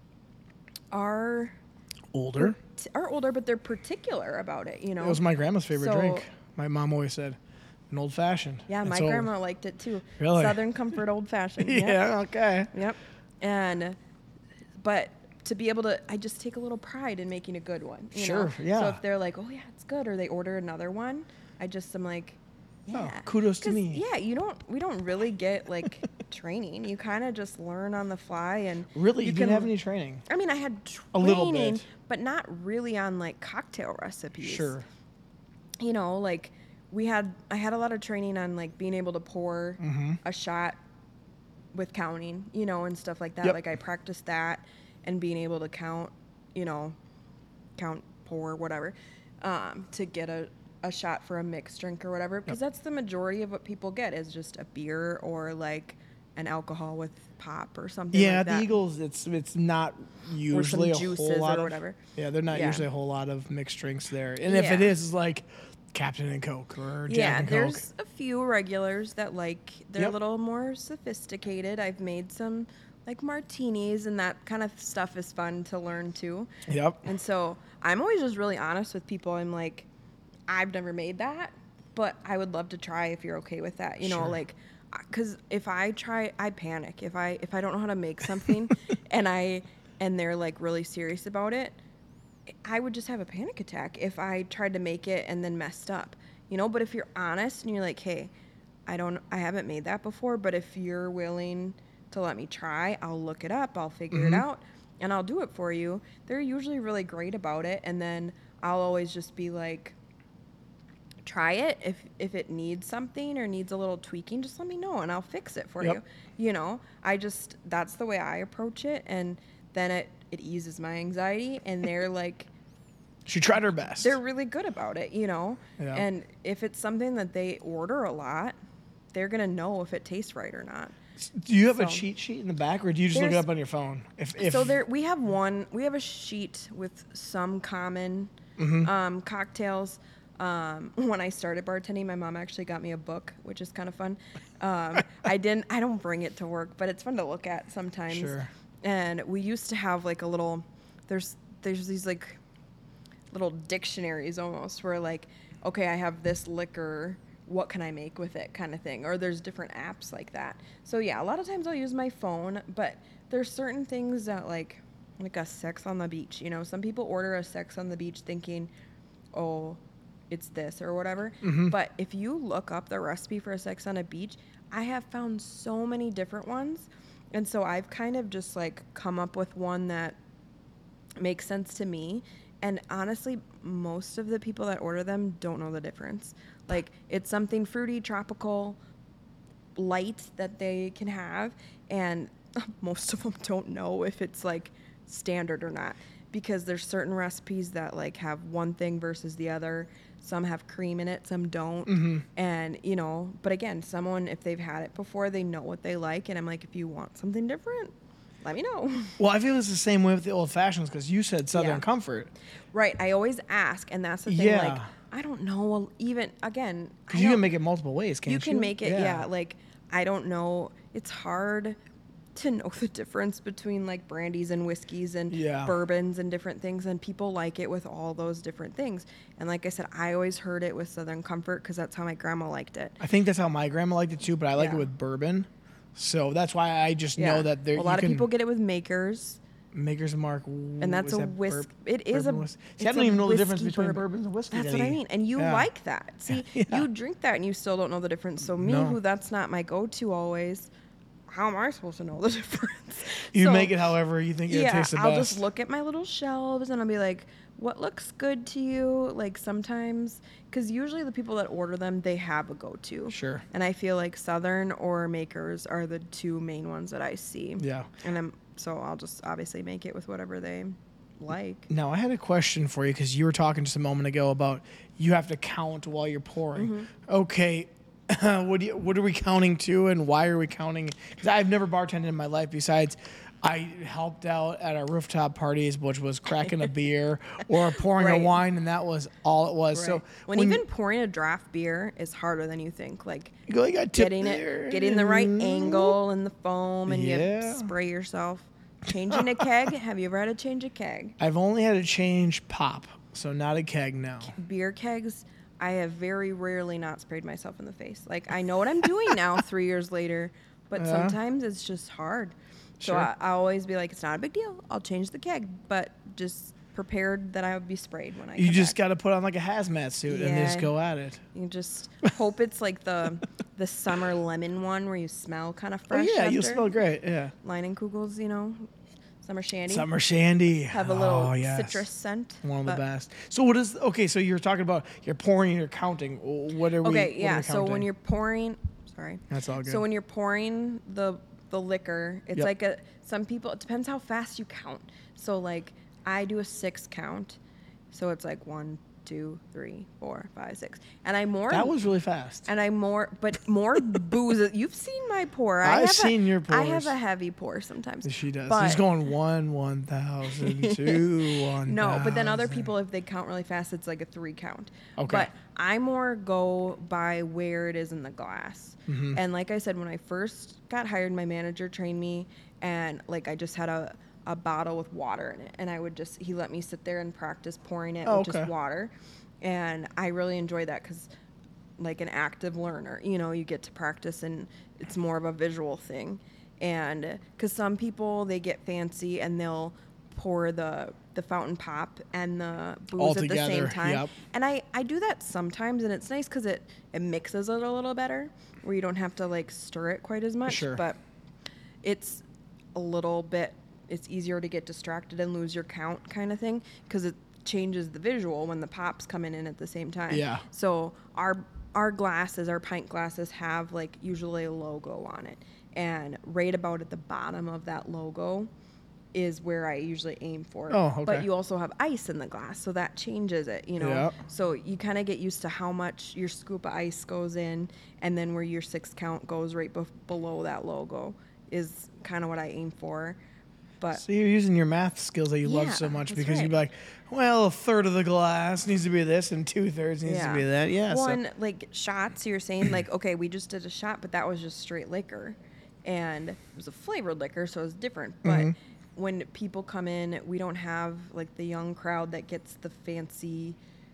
are Older. t- are older, but they're particular about it. You know. It was my grandma's favorite So- drink. My mom always said, an old fashioned. Yeah, my It's old. grandma liked it too. Really? Southern Comfort Old Fashioned. Yeah. Yep. Okay. Yep. And, but to be able to, I just take a little pride in making a good one. You Sure, know? yeah. So if they're like, oh yeah, it's good, or they order another one, I just am like, Oh, yeah. kudos to 'Cause, me. Yeah, you don't. We don't really get like training. You kind of just learn on the fly, and Really, you, didn't can- have any training? I mean, I had training, A little bit. but not really on like cocktail recipes. Sure. You know, like we had, I had a lot of training on like being able to pour Mm-hmm. a shot with counting, you know, and stuff like that. Yep. Like I practiced that and being able to count, you know, count, pour, whatever, um, to get a, a shot for a mixed drink or whatever. Because that's the majority of what people get is just a beer or like an alcohol with pop or something Yeah, like the that. Eagles, it's it's not usually a juices whole lot or of whatever. Yeah, they're not Yeah. usually a whole lot of mixed drinks there. And if it Yeah. is, it's like Captain and Coke or Jack Yeah, and Coke. there's a few regulars that like they're Yep. a little more sophisticated. I've made some like martinis and that kind of stuff is fun to learn too. Yep. And so I'm always just really honest with people. I'm like, I've never made that, but I would love to try if you're okay with that. You know, Sure. like, because if I try, I panic. If I if I don't know how to make something, and I and they're like really serious about it, I would just have a panic attack if I tried to make it and then messed up. You know, but if you're honest and you're like, hey, I don't, I haven't made that before, but if you're willing to let me try, I'll look it up, I'll figure Mm-hmm. it out, and I'll do it for you. They're usually really great about it, and then I'll always just be like, try it. If if it needs something or needs a little tweaking, just let me know and I'll fix it for Yep. you. You know, I just, that's the way I approach it, and then it it eases my anxiety, and they're like, She tried her best. they're really good about it, you know. Yeah. And if it's something that they order a lot, they're gonna know if it tastes right or not. Do you have a So- cheat sheet in the back, or do you just look it There's- up on your phone? If, if So there, we have one. We have a sheet with some common Mm-hmm. um, cocktails. Um, when I started bartending, my mom actually got me a book, which is kind of fun. Um, I didn't. I don't bring it to work, but it's fun to look at sometimes. Sure. And we used to have like a little. There's there's these like little dictionaries almost where like, okay, I have this liquor. What can I make with it, kind of thing. Or there's different apps like that. So yeah, a lot of times I'll use my phone, but there's certain things that like like a sex on the beach. You know, some people order a sex on the beach thinking, oh, it's this or whatever. Mhm. But if you look up the recipe for a sex on a beach, I have found so many different ones. And so I've kind of just like come up with one that makes sense to me. And honestly, most of the people that order them don't know the difference. Like, it's something fruity, tropical, light that they can have, and most of them don't know if it's like standard or not, because there's certain recipes that like have one thing versus the other. Some have cream in it, some don't. Mhm. And you know, but again, someone, if they've had it before, they know what they like. And I'm like, if you want something different, let me know. Well, I feel it's the same way with the old fashions, because you said Southern Yeah. Comfort. Right. I always ask, and that's the thing. Yeah. Like, I don't know. Even again, I Because you don't- can make it multiple ways, can't you? you can make it. Yeah. Like, I don't know. It's hard to know the difference between like brandies and whiskeys and Yeah. bourbons and different things, and people like it with all those different things. And like I said, I always heard it with Southern Comfort because that's how my grandma liked it. I think that's how my grandma liked it too, but I like Yeah. it with bourbon. So that's why I just know that there. a you lot of can- people get it with Makers, Maker's Mark, and that's is a that whisk. bur- It is a. bourbon whiskey? See, I it's don't a even know the difference whiskey between bourbon. bourbons and whiskey. That's what I mean. And you Yeah. like that. See, Yeah. you drink that and you still don't know the difference. So me, No. who that's not my go-to always, how am I supposed to know the difference? You So, make it however you think it yeah, tastes the I'll best. just look at my little shelves and I'll be like, what looks good to you? Like sometimes, because usually the people that order them, they have a go-to. Sure. And I feel like Southern or Makers are the two main ones that I see. Yeah. And I'm so I'll just obviously make it with whatever they like. Now, I had a question for you, because you were talking just a moment ago about you have to count while you're pouring. Mm-hmm. Okay, what do you, what are we counting to, and why are we counting? Because I've never bartended in my life. Besides, I helped out at our rooftop parties, which was cracking a beer or pouring a Right. wine, and that was all it was. So Right. when, even pouring a draft beer is harder than you think. Like you go, you got tip getting there, it, getting the right and- angle and the foam, and you Yeah. spray yourself. Changing a keg. Have you ever had to change a keg? I've only had to change pop, so not a keg now. Beer kegs, I have very rarely not sprayed myself in the face. Like, I know what I'm doing now three years later, but Yeah. sometimes it's just hard. So Sure. I, I always be like, it's not a big deal. I'll change the keg, but just prepared that I would be sprayed when I You come just back. got to put on like a hazmat suit and just Yeah. go at it. You just hope it's like the the summer lemon one where you smell kind of Oh fresh. yeah, you after. smell great. Yeah. Leinenkugels, you know, summer shandy. Summer shandy. Have a little oh, yes. citrus scent. One of the but- best. So what is okay? So you're talking about you're pouring and you're counting. What are we? Okay, what are yeah. we So when counting? you're pouring, sorry. That's all good. So when you're pouring the the liquor, it's Yep. like a some people. It depends how fast you count. So like I do a six count, so it's like one, two, three, four, five, six, and I more. that was really fast. And I more, but more booze. You've seen my pour. I I've have seen a, your I have pours. a heavy pour sometimes. She does. But, He's going one, one thousand, two, one. No, but then other people, if they count really fast, it's like a three count. Okay. But I more go by where it is in the glass. Mm-hmm. And like I said, when I first got hired, my manager trained me, and like I just had a, a bottle with water in it, and I would just he let me sit there and practice pouring it Oh, with okay. just water, and I really enjoy that because like an active learner, you know, you get to practice and it's more of a visual thing, and because some people they get fancy and they'll pour the the fountain pop and the booze All at the same together, time. yep. And I, I do that sometimes, and it's nice because it, it mixes it a little better, where you don't have to like stir it quite as much. Sure. But it's a little bit, it's easier to get distracted and lose your count kind of thing because it changes the visual when the pops coming in at the same time. Yeah. So our our glasses, our pint glasses, have like usually a logo on it, and right about at the bottom of that logo is where I usually aim for. Oh, okay. But you also have ice in the glass, so that changes it, you know. Yep. So you kind of get used to how much your scoop of ice goes in, and then where your six count goes right bef- below that logo is kind of what I aim for. But So you're using your math skills that you love Yeah, so much that's because you'd be right. like, well, a third of the glass needs to be this and two thirds needs to be that. Yeah. Well, so- and like shots, you're saying like, okay, we just did a shot, but that was just straight liquor, and it was a flavored liquor, so it was different. But Mhm. when people come in, we don't have like the young crowd that gets the fancy,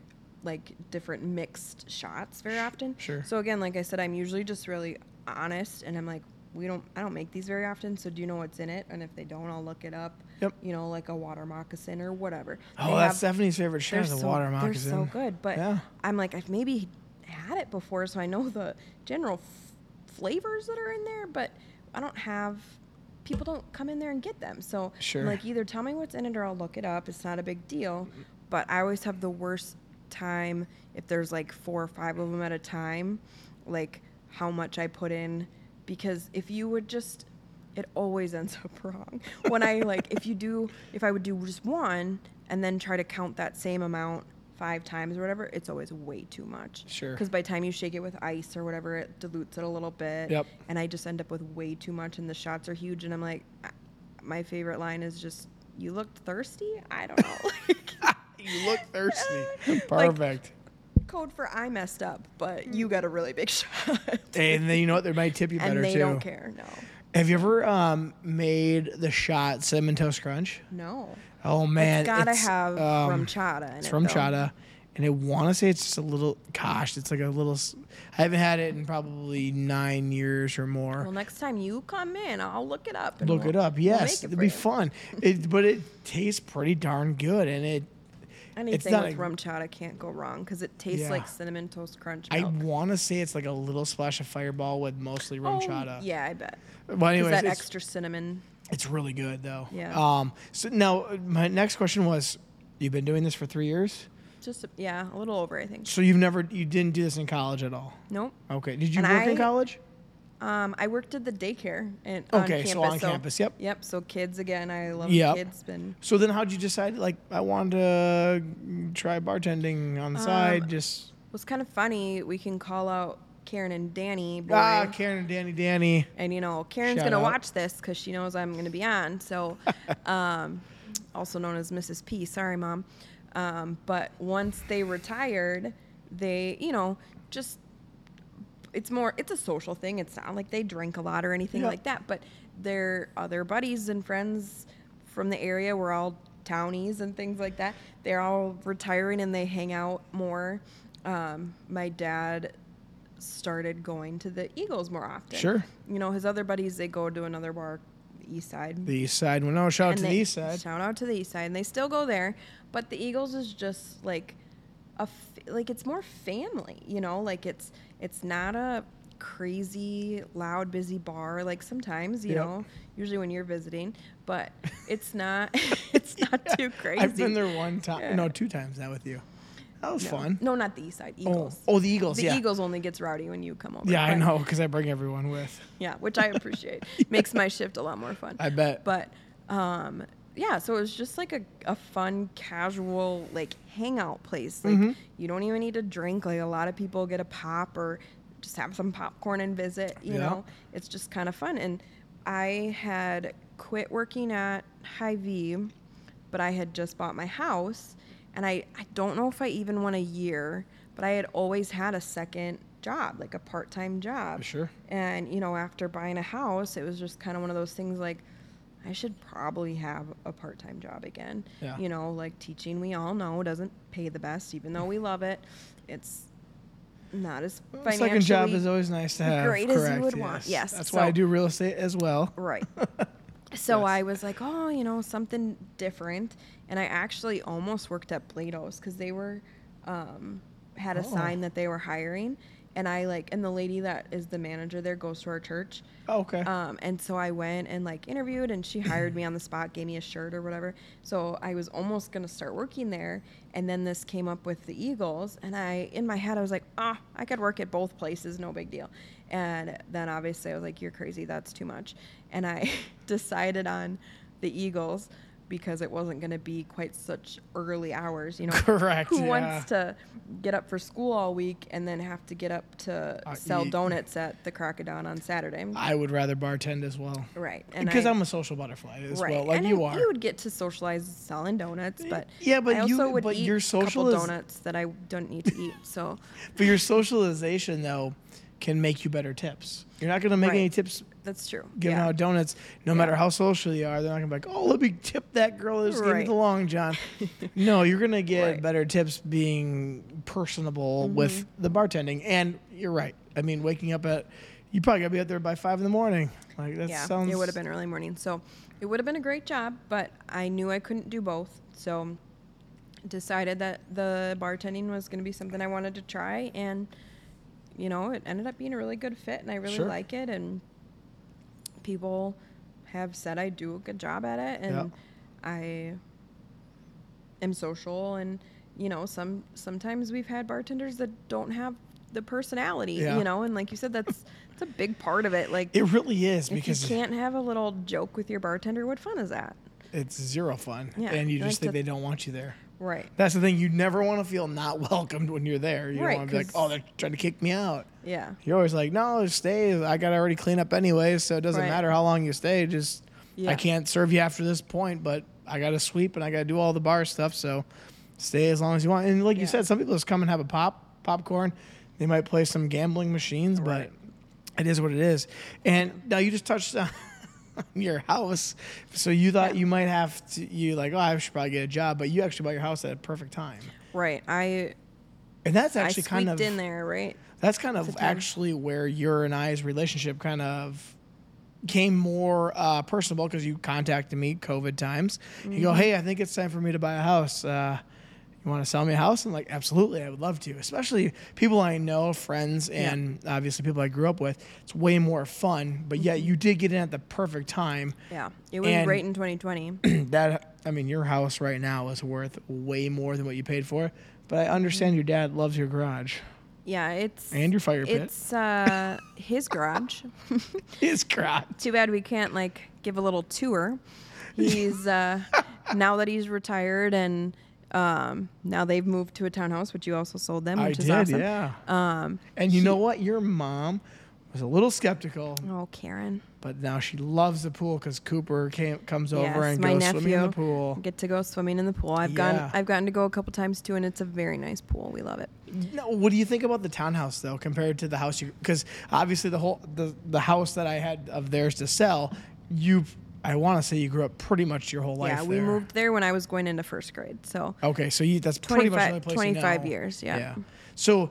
like different mixed shots very often. Sure. So again, like I said, I'm usually just really honest, and I'm like, we don't, I don't make these very often, so do you know what's in it? And if they don't, I'll look it up. Yep. You know, like a water moccasin or whatever. Oh, They that's have- Stephanie's favorite shot they're is the so, water They're moccasin. so good, but Yeah. I'm like, I've maybe had it before, so I know the general f- flavors that are in there, but I don't have. People don't come in there and get them, so I'm Sure. like, either tell me what's in it or I'll look it up. It's not a big deal, but I always have the worst time if there's like four or five of them at a time, like how much I put in, because if you would just, it always ends up wrong. When I like, if you do, if I would do just one and then try to count that same amount five times or whatever, it's always way too much. Sure. Because by the time you shake it with ice or whatever, it dilutes it a little bit. Yep. And I just end up with way too much, and the shots are huge. And I'm like, I- my favorite line is just, "You looked thirsty." I don't know. Like, You look thirsty. Like, Perfect. code for I messed up, but you got a really big shot. And then you know what? They might tip you better and they too. don't care. No. Have you ever um, made the shot cinnamon toast crunch? No. Oh man, It's gotta it's, have um, rum chata in It's it, rum though. chata, and I want to say it's just a little. Gosh, it's like a little. s- I haven't had it in probably nine years or more. Well, next time you come in, I'll look it up. And Look we'll- it up. we'll Yes, make it it'd for be you. fun. It, but it tastes pretty darn good, and it. Anything not with a- rum chata can't go wrong because it tastes Yeah. like cinnamon toast crunch I milk. want to say it's like a little splash of Fireball with mostly rum Oh, chata. Yeah, I bet. Well, Because anyways, that it's, extra cinnamon. it's really good though. Yeah. Um. So now my next question was, you've been doing this for three years, Just, yeah, a little over, I think. so you've never, you didn't do this in college at all. Nope. Okay. Did you And work in I- college? Um, I worked at the daycare and Okay, on so campus. on campus, yep. Yep. So kids again. I love Yep. kids. Been So then, how'd you decide? Like, I wanted to try bartending on the Um, side. Just was kind of funny. We can call out Karen and Danny. Boy. ah, Karen and Danny, Danny. And you know, Karen's Shout gonna out. watch this because she knows I'm gonna be on. So, um, also known as Missus P. Sorry, Mom. Um, but once they retired, they, you know, just it's more it's a social thing. It's not like they drink a lot or anything Yeah. like that. But their other buddies and friends from the area were all townies and things like that. They're all retiring and they hang out more. Um, my dad started going to the Eagles more often. Sure. You know, his other buddies, they go to another bar, the East Side. The East Side. Well, no, shout out And to they- the East Side. Shout out to the East Side, and they still go there. But the Eagles is just like a f- like it's more family, you know. Like it's it's not a crazy loud busy bar like sometimes, you Yep. know. Usually when you're visiting, but it's not it's not too crazy. I've been there one time. Yeah. No, two times now with you. That was No. fun. No, not the East Side. Oh, Eagles. oh, the Eagles. The yeah. Eagles only gets rowdy when you come over. Yeah, I but- know because I bring everyone with. Yeah, which I appreciate. Makes my shift a lot more fun. I bet. But um, yeah, so it was just like a, a fun, casual, like hangout place. Like Mhm. you don't even need to drink. Like a lot of people get a pop or just have some popcorn and visit. You Yeah. know, it's just kind of fun. And I had quit working at Hy-Vee, but I had just bought my house, and I I don't know if I even went a year, but I had always had a second job, like a part-time job. Sure. And, you know, after buying a house, it was just kind of one of those things like, I should probably have a part-time job again. Yeah. You know, like teaching, we all know doesn't pay the best, even though we love it. It's not as Well, financially second job is always nice to have. great Correct, as you would yes. want. Yes. That's so, why I do real estate as well. Right. So Yes. I was like, oh, you know, something different. And I actually almost worked at Plato's because they were, um, had a Oh. sign that they were hiring. And I like, and the lady that is the manager there goes to our church. Oh, okay. Um, and so I went and like interviewed, and she hired me on the spot, gave me a shirt or whatever. So I was almost going to start working there. And then this came up with the Eagles. And I, in my head, I was like, ah, I could work at both places, no big deal. And then obviously I was like, you're crazy, that's too much. And I decided on the Eagles because it wasn't going to be quite such early hours, you know. Correct. Who yeah. wants to get up for school all week and then have to get up to Uh, sell ye- donuts at the Crocodile on Saturday? I would rather bartend as well. Right. And Because I, I'm a social butterfly as right. well, like and you I, are. You would get to socialize selling donuts, but Yeah, but I also you- would but eat your a social couple is- donuts that I don't need to eat. So But your socialization, though, can make you better tips. You're not going to make Right. any tips that's true. giving yeah. out donuts, no Yeah. matter how social you are. They're not going to be like, oh, let me tip that girl who's giving Right. the long john. No, you're going to get Right. better tips being personable Mm-hmm. with the bartending. And you're right. I mean, waking up at, you probably got to be out there by five in the morning. Like, that Yeah, sounds. it would have been early morning. So it would have been a great job, but I knew I couldn't do both. So decided that the bartending was going to be something I wanted to try. And, you know, it ended up being a really good fit, and I really Sure. like it. And people have said I do a good job at it. And Yep. I am social. And, you know, some sometimes we've had bartenders that don't have the personality, Yeah. you know, and like you said, that's that's a big part of it. Like, It really is if because you can't have a little joke with your bartender, what fun is that? it's zero fun. Yeah, And you like just think to- they don't want you there. Right. That's the thing. You never want to feel not welcomed when you're there. You Right, don't want to be like, 'cause- oh, they're trying to kick me out. Yeah. You're always like, no, stay. I got to already clean up anyway, so it doesn't Right. matter how long you stay. Just, Yeah. I can't serve you after this point, but I got to sweep and I got to do all the bar stuff, so stay as long as you want. And like you Yeah. said, some people just come and have a pop, popcorn. They might play some gambling machines, Right. but it is what it is. And now you just touched on your house. So you thought Yeah. you might have to, you like, oh, I should probably get a job, but you actually bought your house at a perfect time. Right. I And that's I actually squeaked kind of in there, right? that's kind It's of a time. actually where your and I's relationship kind of came more uh, personable because you contacted me COVID times. You Mm-hmm. go, hey, I think it's time for me to buy a house. Uh, you want to sell me a house? I'm like, absolutely, I would love to. Especially people I know, friends, and obviously people I grew up with. It's way more fun. But yet you did get in at the perfect time. Yeah. It was And- great in twenty twenty. That I mean, your house right now is worth way more than what you paid for. But I Mm-hmm. understand your dad loves your garage Yeah, it's and your fire pit. it's uh his garage. His garage. Too bad we can't like give a little tour. He's uh now that he's retired, and um now they've moved to a townhouse, which you also sold them, I which is did, awesome. yeah. Um And you know what? Your mom was a little skeptical, oh, Karen. but now she loves the pool because Cooper came, comes over Yes, and my goes swimming in the nephew. pool. Get to go swimming in the pool. I've Yeah. gone I've gotten to go a couple times too, and it's a very nice pool. We love it. No, what do you think about the townhouse though, compared to the house you? Because obviously the whole the the house that I had of theirs to sell, you, I want to say you grew up pretty much your whole life. Yeah, we there. moved there when I was going into first grade. So Okay, so you that's pretty much the only twenty-five, place twenty-five you know. years, yeah. Yeah. So,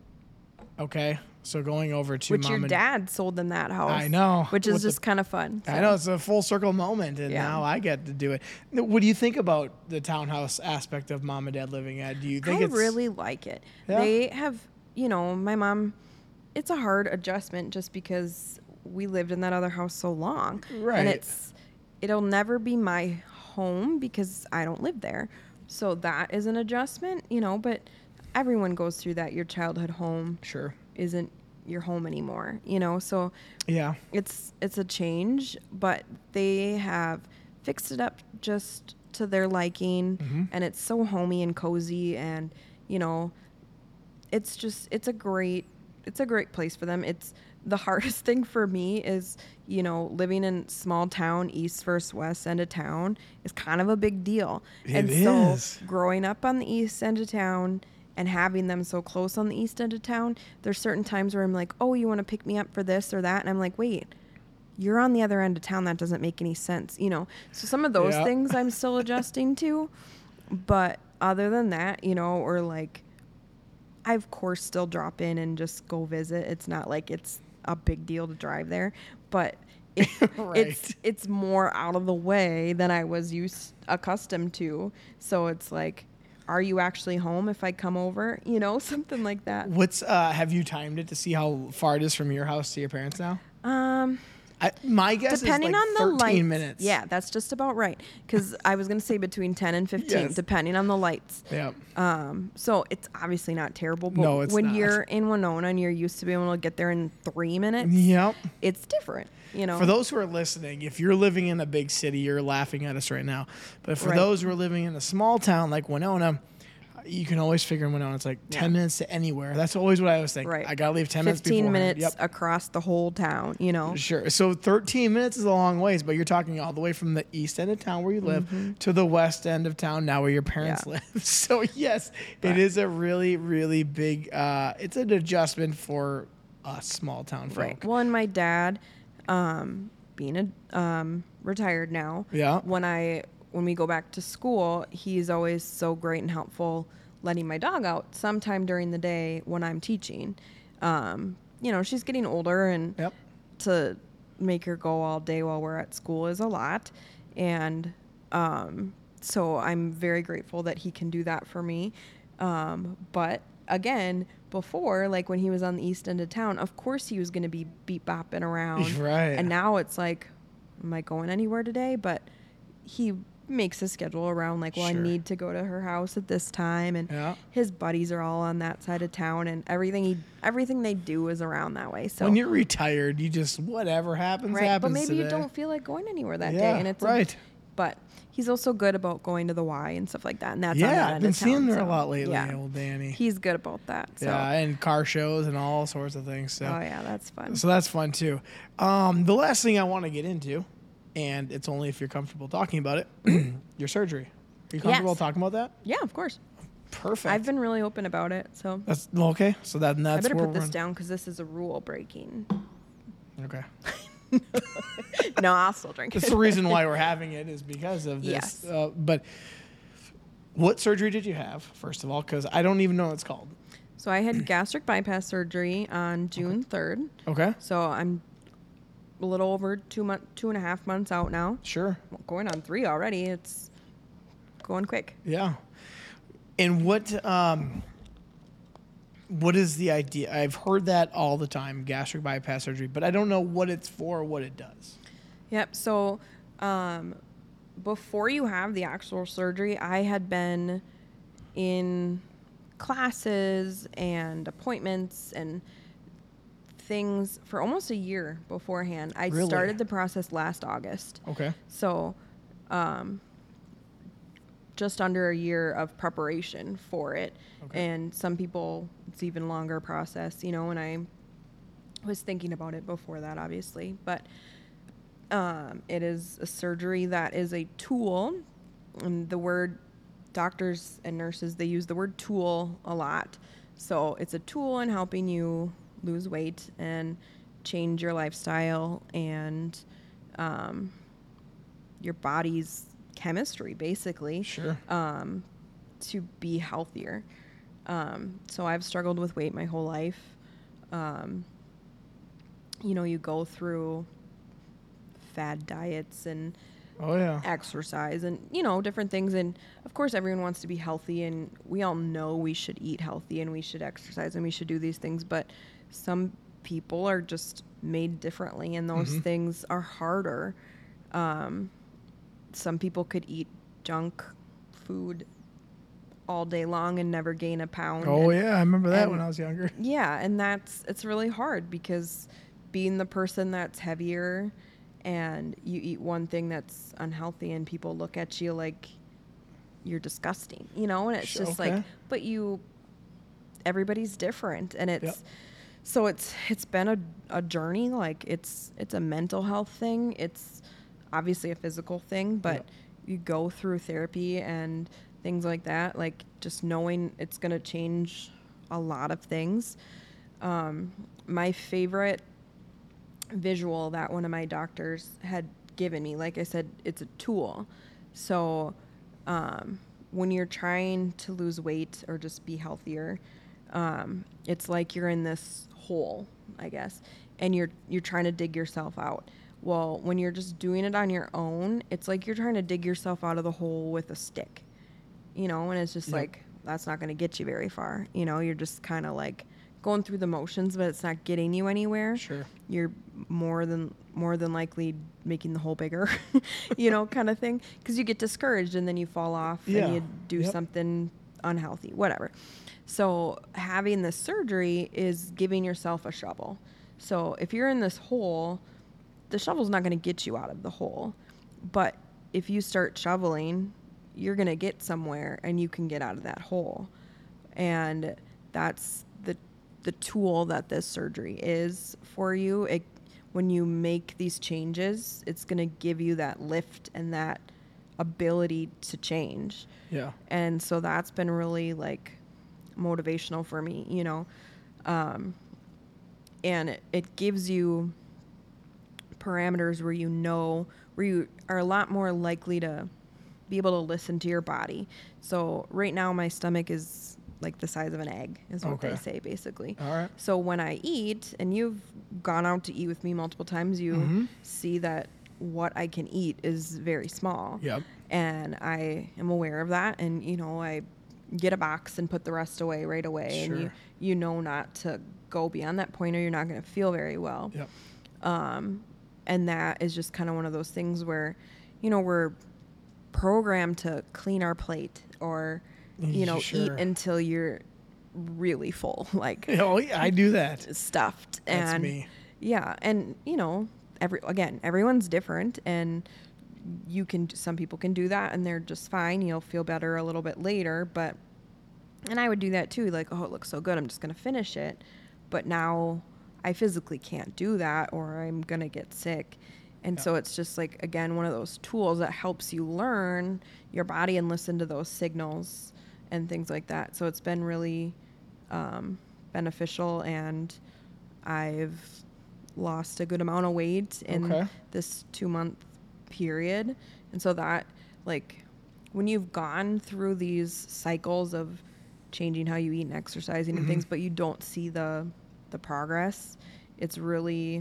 okay, so going over to which mom your and dad sold them that house. I know, Which is with the- just kind of fun. I so. know it's a full circle moment, and Yeah. now I get to do it. Now, what do you think about the townhouse aspect of mom and dad living at? Do you think I it's really like it. Yeah? They have, you know, my mom, it's a hard adjustment just because we lived in that other house so long. Right. And it's, it'll never be my home because I don't live there. So that is an adjustment, you know, but everyone goes through that. Your childhood home sure? isn't your home anymore, you know, so Yeah, it's it's a change, but they have fixed it up just to their liking, Mm-hmm. and it's so homey and cozy, and you know, it's just it's a great it's a great place for them. It's the hardest thing for me is, you know, living in small town, east versus west end of town is kind of a big deal. It and is. so growing up on the east end of town and having them so close on the east end of town, there's certain times where I'm like, oh, you want to pick me up for this or that? And I'm like, wait, you're on the other end of town. That doesn't make any sense, you know? So some of those Yeah. things I'm still adjusting to. But other than that, you know, or like, I of course still drop in and just go visit. It's not like it's a big deal to drive there, but it, Right. it's it's more out of the way than I was used accustomed to. So it's like, are you actually home if I come over? You know, something like that. What's uh have you timed it to see how far it is from your house to your parents now? Um, I, my guess depending is like on the thirteen lights. minutes. Yeah, that's just about right. Because I was gonna say between ten and fifteen, Yes. depending on the lights. Yeah. Um, so it's obviously not terrible, but No, it's when not. you're in Winona and you're used to being able to get there in three minutes, Yep. it's different, you know. For those who are listening, if you're living in a big city, you're laughing at us right now. But for Right. those who are living in a small town like Winona, you can always figure in Winona, it's like ten Yeah. minutes to anywhere. That's always what I always think. Right. I got to leave ten minutes before. fifteen minutes Yep. across the whole town, you know. Sure. So thirteen minutes is a long ways, but you're talking all the way from the east end of town where you live to the west end of town now where your parents Mm-hmm. Yeah. live. So yes, But- it is a really, really big, uh, it's an adjustment for us small town folk. Right. Well, and my dad, um, being a um, retired now, Yeah. when I when we go back to school, he's always so great and helpful letting my dog out sometime during the day when I'm teaching. Um, you know, she's getting older, and Yep. to make her go all day while we're at school is a lot. And um, so I'm very grateful that he can do that for me. Um, but again, before, like when he was on the east end of town, of course he was going to be beat bopping around. Right. And now it's like, am I going anywhere today? But he makes a schedule around like, well, Sure. I need to go to her house at this time, and Yeah. his buddies are all on that side of town, and everything he everything they do is around that way. So When you're retired, you just, whatever happens, right, happens but maybe you today. don't feel like going anywhere that Yeah, day, and it's a- right. but he's also good about going to the Y and stuff like that, and that's on Yeah, that I've end been of seeing town, there a so, lot lately, Yeah, old Danny. he's good about that. So. Yeah, and car shows and all sorts of things. So, Oh yeah, that's fun. so that's fun too. Um, the last thing I want to get into, and it's only if you're comfortable talking about it, your surgery. Are you comfortable Yes. talking about that? Yeah, of course. Perfect. I've been really open about it, so That's well, okay. So that I that's better where put this we're down because this is a rule breaking. okay. No, I'll still drink That's it. the reason why we're having it is because of this. Yes. Uh, but what surgery did you have, first of all? Because I don't even know what it's called. So I had gastric bypass surgery on June third. Okay. So I'm a little over two month, two and a half months out now. Sure. Well, going on three already. It's going quick. Yeah. And what um what is the idea? I've heard that all the time, gastric bypass surgery, but I don't know what it's for or what it does. Yep. So, um, before you have the actual surgery, I had been in classes and appointments and things for almost a year beforehand. I Really? started the process last August. Okay. So, um, just under a year of preparation for it. Okay. And some people, it's even longer process, you know, and I was thinking about it before that, obviously. But um, it is a surgery that is a tool. And the word doctors and nurses, they use the word tool a lot. So it's a tool in helping you lose weight and change your lifestyle and um, your body's chemistry, basically, Sure. um, to be healthier. Um, so I've struggled with weight my whole life. Um, you know, you go through fad diets and Oh yeah. exercise and, you know, different things. And of course, everyone wants to be healthy, and we all know we should eat healthy and we should exercise and we should do these things. But some people are just made differently, and those Mhm. things are harder. Um, some people could eat junk food all day long and never gain a pound. Oh and- yeah, I remember that and- when I was younger. yeah, and that's it's really hard because being the person that's heavier and you eat one thing that's unhealthy and people look at you like you're disgusting, you know, and it's Sure, just okay. like, but you, everybody's different, and it's, Yep. so it's it's been a, a journey. Like it's it's a mental health thing. It's obviously a physical thing, but Yep. you go through therapy and things like that. Like just knowing it's gonna change a lot of things. Um, my favorite visual that one of my doctors had given me. Like I said, it's a tool. So um, when you're trying to lose weight or just be healthier, um, it's like you're in this hole, I guess, and you're you're trying to dig yourself out. Well, when you're just doing it on your own, it's like you're trying to dig yourself out of the hole with a stick, you know, and it's just Yep. like, that's not going to get you very far. You know, you're just kind of like going through the motions, but it's not getting you anywhere. Sure. You're more than more than likely making the hole bigger, you know, kind of thing. Because you get discouraged and then you fall off Yeah. and you do Yep. something unhealthy, whatever. So having this surgery is giving yourself a shovel. So if you're in this hole, the shovel's not going to get you out of the hole. But if you start shoveling, you're going to get somewhere and you can get out of that hole. And that's the the tool that this surgery is for you. It, when you make these changes, it's going to give you that lift and that ability to change. Yeah. And so that's been really like motivational for me, you know. Um, and it, it gives you parameters where you know, where you are a lot more likely to be able to listen to your body. So right now my stomach is like the size of an egg is what Okay. they say basically. All right. So when I eat, and you've gone out to eat with me multiple times, you Mhm. see that what I can eat is very small. Yep. And I am aware of that. And, you know, I get a box and put the rest away right away. And you, Sure. you know not to go beyond that point or you're not going to feel very well. Yep. Um, and that is just kind of one of those things where, you know, we're programmed to clean our plate or, you know, Sure. eat until you're really full, like Oh, yeah, I do that. stuffed. That's and me. yeah. And, you know, every, again, everyone's different and you can, some people can do that and they're just fine. You'll feel better a little bit later, but, and I would do that too. Like, oh, it looks so good. I'm just going to finish it. But now I physically can't do that or I'm going to get sick. And Yeah. so it's just like, again, one of those tools that helps you learn your body and listen to those signals and things like that. So it's been really um, beneficial, and I've lost a good amount of weight in Okay. this two month period. And so that, like, when you've gone through these cycles of changing how you eat and exercising Mhm. and things, but you don't see the the progress, it's really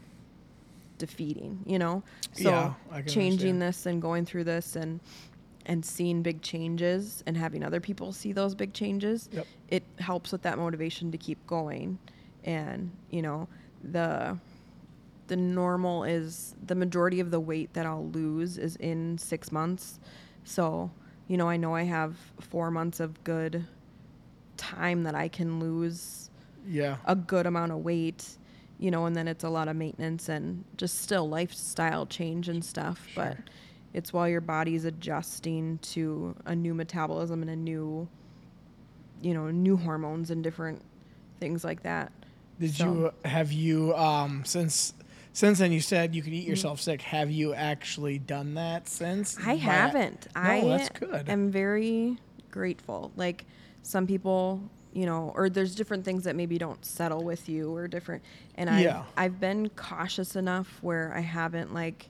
defeating, you know? So Yeah, I can changing understand. this and going through this and and seeing big changes and having other people see those big changes, Yep. it helps with that motivation to keep going. And, you know, the the normal is the majority of the weight that I'll lose is in six months. So, you know, I know I have four months of good time that I can lose Yeah. a good amount of weight, you know, and then it's a lot of maintenance and just still lifestyle change and stuff. Sure. But it's while your body's adjusting to a new metabolism and a new, you know, new hormones and different things like that. Did So- you have you um since since then you said you could Mm-hmm. eat yourself sick? Have you actually done that since? I By- haven't. No, I that's good. am very grateful. Like some people, you know, or there's different things that maybe don't settle with you or different. And I've, Yeah. I've been cautious enough where I haven't like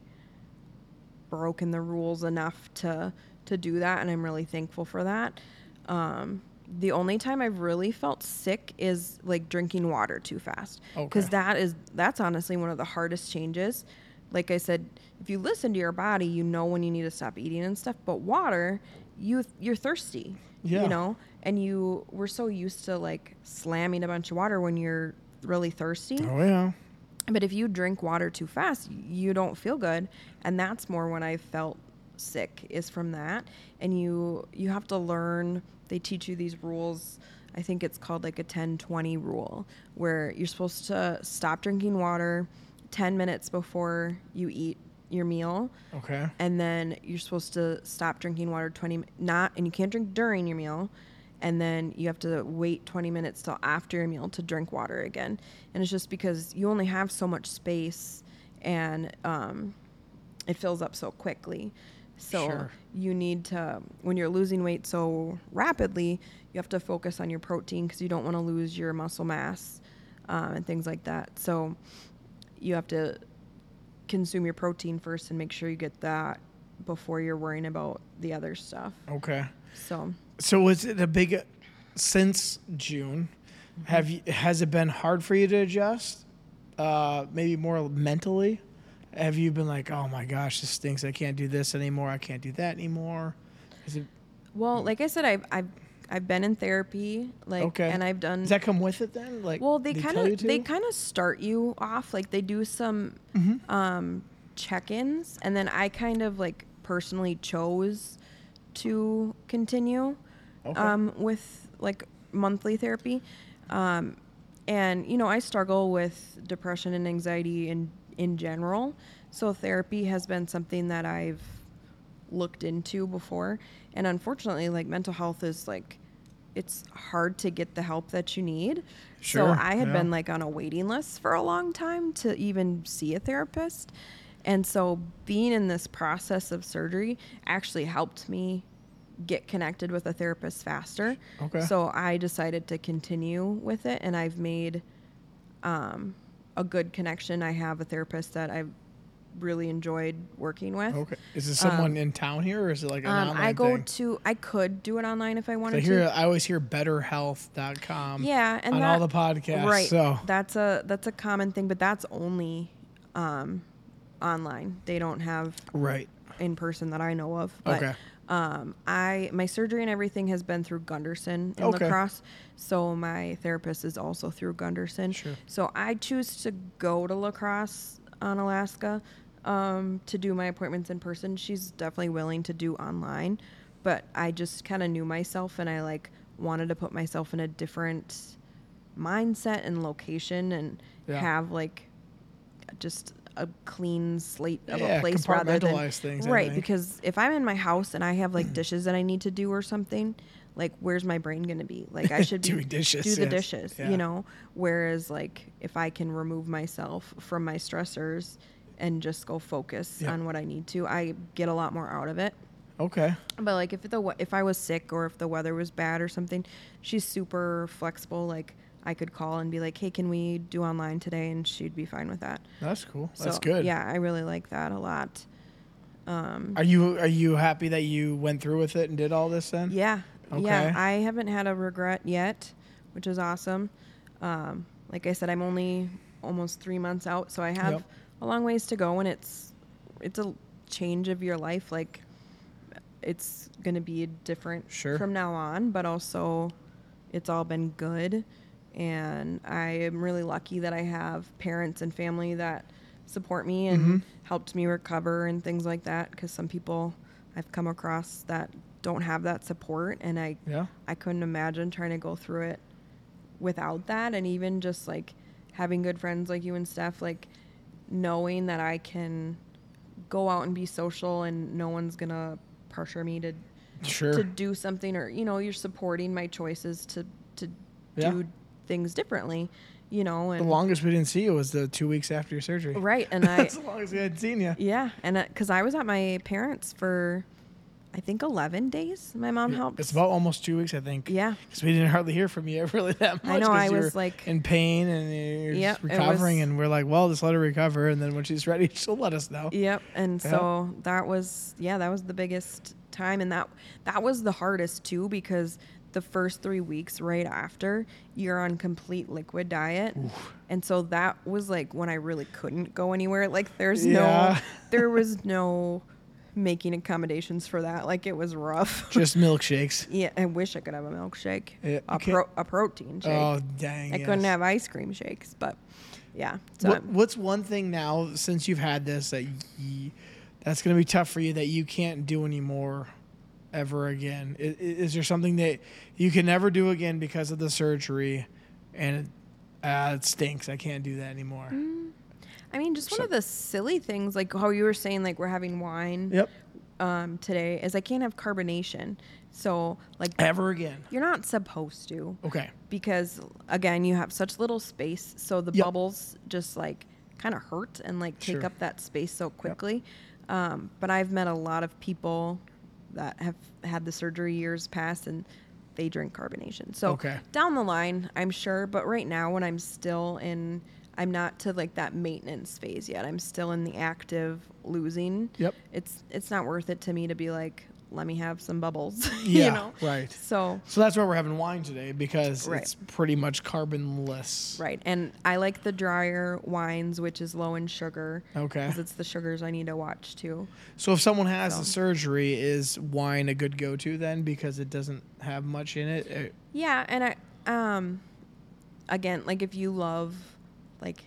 broken the rules enough to, to do that. And I'm really thankful for that. Um, the only time I've really felt sick is like drinking water too fast. Because Okay. that is, that's honestly one of the hardest changes. Like I said, if you listen to your body, you know when you need to stop eating and stuff. But water, you you're thirsty, Yeah. you know, and you we're so used to like slamming a bunch of water when you're really thirsty. Oh yeah. But if you drink water too fast, you don't feel good, and that's more when I felt sick is from that. And you you have to learn. They teach you these rules. I think it's called like a ten twenty rule, where you're supposed to stop drinking water ten minutes before you eat your meal, Okay. and then you're supposed to stop drinking water twenty mi- not and you can't drink during your meal, and then you have to wait twenty minutes till after your meal to drink water again. And it's just because you only have so much space, and um, it fills up so quickly. So Sure. you need to, when you're losing weight so rapidly, you have to focus on your protein because you don't want to lose your muscle mass um, and things like that. So you have to consume your protein first and make sure you get that before you're worrying about the other stuff. Okay. So, So was it a big, since June, mm-hmm. have you, has it been hard for you to adjust? Uh, maybe more mentally? Have you been like, oh my gosh, this stinks. I can't do this anymore. I can't do that anymore. Is it? Well, like I said, I've, I've, I've been in therapy, like, okay. and I've done. Does that come with it then? Like, well, they, they kind of, to? they kind of start you off, like they do some, mm-hmm. um, check-ins, and then I kind of like personally chose to continue, okay. um, with like monthly therapy. Um, and you know, I struggle with depression and anxiety in, in general. So therapy has been something that I've looked into before. And unfortunately, like mental health is like, it's hard to get the help that you need. Sure, so I had yeah. been like on a waiting list for a long time to even see a therapist. And so being in this process of surgery actually helped me get connected with a therapist faster. Okay. So I decided to continue with it, and I've made um, a good connection. I have a therapist that I've really enjoyed working with. Okay. Is it someone um, in town here, or is it like an um, online I go thing? to, I could do it online if I wanted I hear, to. I always hear better health dot com Yeah, and on that, all the podcasts. right. So That's a that's a common thing, but that's only um, online. They don't have right in person that I know of. But, okay. Um, I my surgery and everything has been through Gunderson in Okay. La Crosse, so my therapist is also through Gunderson. Sure. So I choose to go to La Crosse on Alaska um, to do my appointments in person. She's definitely willing to do online, but I just kind of knew myself, and I like wanted to put myself in a different mindset and location and Yeah. have like just a clean slate of Yeah, a place rather than compartmentalize things, I right think. because if I'm in my house and I have like dishes that I need to do or something, like where's my brain going to be? Like I should be Doing dishes, do the yes. dishes, Yeah. you know, whereas like if I can remove myself from my stressors and just go focus Yeah. on what I need to, I get a lot more out of it. Okay. But like if the we- if I was sick or if the weather was bad or something, she's super flexible. Like I could call and be like, "Hey, can we do online today?" And she'd be fine with that. That's cool. So, That's good. Yeah, I really like that a lot. Um, Are you are you happy that you went through with it and did all this then? yeah, Okay. yeah. I haven't had a regret yet, which is awesome. Um, like I said, I'm only almost three months out, so I have Yep. a long ways to go, and it's it's a change of your life. Like it's going to be different Sure. from now on, but also it's all been good. And I am really lucky that I have parents and family that support me and Mhm. helped me recover and things like that. Because some people I've come across that don't have that support, and I Yeah. I couldn't imagine trying to go through it without that. And even just like having good friends like you and Steph, like knowing that I can go out and be social and no one's gonna pressure me to Sure. to do something, or you know, you're supporting my choices to to Yeah. do things differently, you know. And The longest we didn't see you was the two weeks after your surgery. right, and I That's the longest we hadn't seen you. yeah, and because I was at my parents for I think eleven days. My mom helped. It's about almost two weeks, I think. Yeah. Because we didn't hardly hear from you really that much. I know, 'cause I you was, were like- in pain and you're Yep, just it recovering, was- and we're like, well, just let her recover, and then when she's ready, she'll let us know. Yep, and Yeah. so that was yeah, that was the biggest time, and that that was the hardest too, because the first three weeks right after you're on complete liquid diet, and so that was like when I really couldn't go anywhere. Like there's Yeah. no, there was no making accommodations for that. Like it was rough. Just milkshakes. Yeah, I wish I could have a milkshake, Yeah, a you can't- pro, a protein shake. Oh, dang. I yes. couldn't have ice cream shakes, but yeah. So What, what's one thing now, since you've had this, that y that's going to be tough for you that you can't do anymore ever again? Is, is there something that you can never do again because of the surgery, and it, uh, it stinks? I can't do that anymore. I mean, just one So- of the silly things, like how you were saying, like we're having wine Yep. um, today, is I can't have carbonation. So, like, Ever again. you're not supposed to, Okay. because again, you have such little space, so the Yep. bubbles just like kind of hurt and like take Sure. up that space so quickly. Um, but I've met a lot of people that have had the surgery years past, and they drink carbonation. So Okay. down the line, I'm sure, but right now when I'm still in I'm not to like that maintenance phase yet. I'm still in the active losing. Yep. It's it's not worth it to me to be like, let me have some bubbles. Yeah, you know? right. So So that's why we're having wine today, because Right. it's pretty much carbonless. right. And I like the drier wines, which is low in sugar. Okay. Because it's the sugars I need to watch too. So if someone has So. the surgery, is wine a good go-to then, because it doesn't have much in it? It- Yeah, and I um again, like if you love like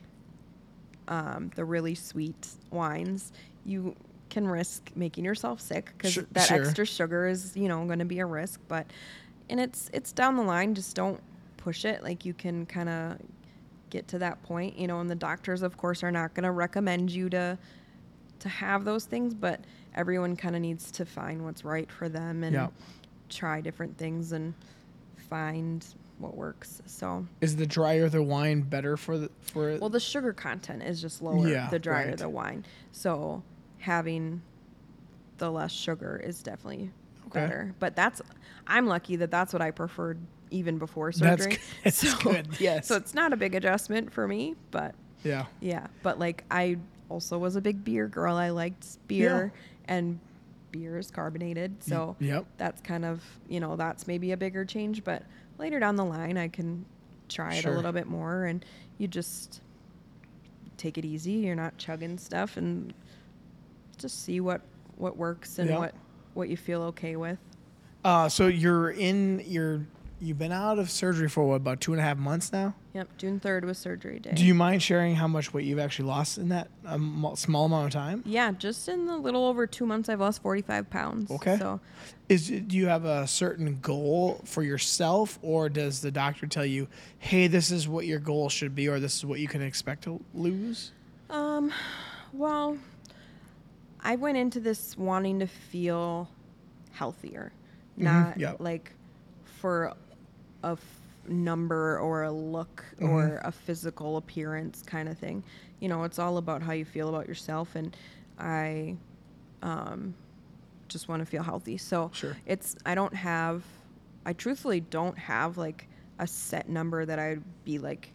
um the really sweet wines, you can risk making yourself sick because Sure- that sure. extra sugar is, you know, going to be a risk, but and it's it's down the line, just don't push it. Like you can kind of get to that point, you know, and the doctors of course are not going to recommend you to to have those things, but everyone kind of needs to find what's right for them and Yeah. try different things and find what works. So, Is the drier the wine better for the for? well, the sugar content is just lower Yeah, the drier right. the wine. So, having the less sugar is definitely Okay. better. But that's I'm lucky that that's what I preferred even before That's surgery. good. That's good, yes. So it's not a big adjustment for me, but yeah. yeah. But like I also was a big beer girl. I liked beer and beer is carbonated. So Yep. that's kind of, you know, that's maybe a bigger change, but later down the line I can try it Sure. a little bit more and you just take it easy. You're not chugging stuff and just see what what works and Yeah. what what you feel okay with. Uh, so you're in you're you've been out of surgery for what, about two and a half months now? Yep, June third was surgery day. Do you mind sharing how much weight you've actually lost in that um, small amount of time? Yeah, just in a little over two months I've lost forty-five pounds. Okay. So Is do you have a certain goal for yourself, or does the doctor tell you, "Hey, this is what your goal should be, or this is what you can expect to lose"? Um, well, I went into this wanting to feel healthier, not yep. like for a f- number or a look Mm-hmm. or a physical appearance kind of thing. You know, it's all about how you feel about yourself, and I um, just want to feel healthy. So Sure. it's I don't have, I truthfully don't have like a set number that I'd be like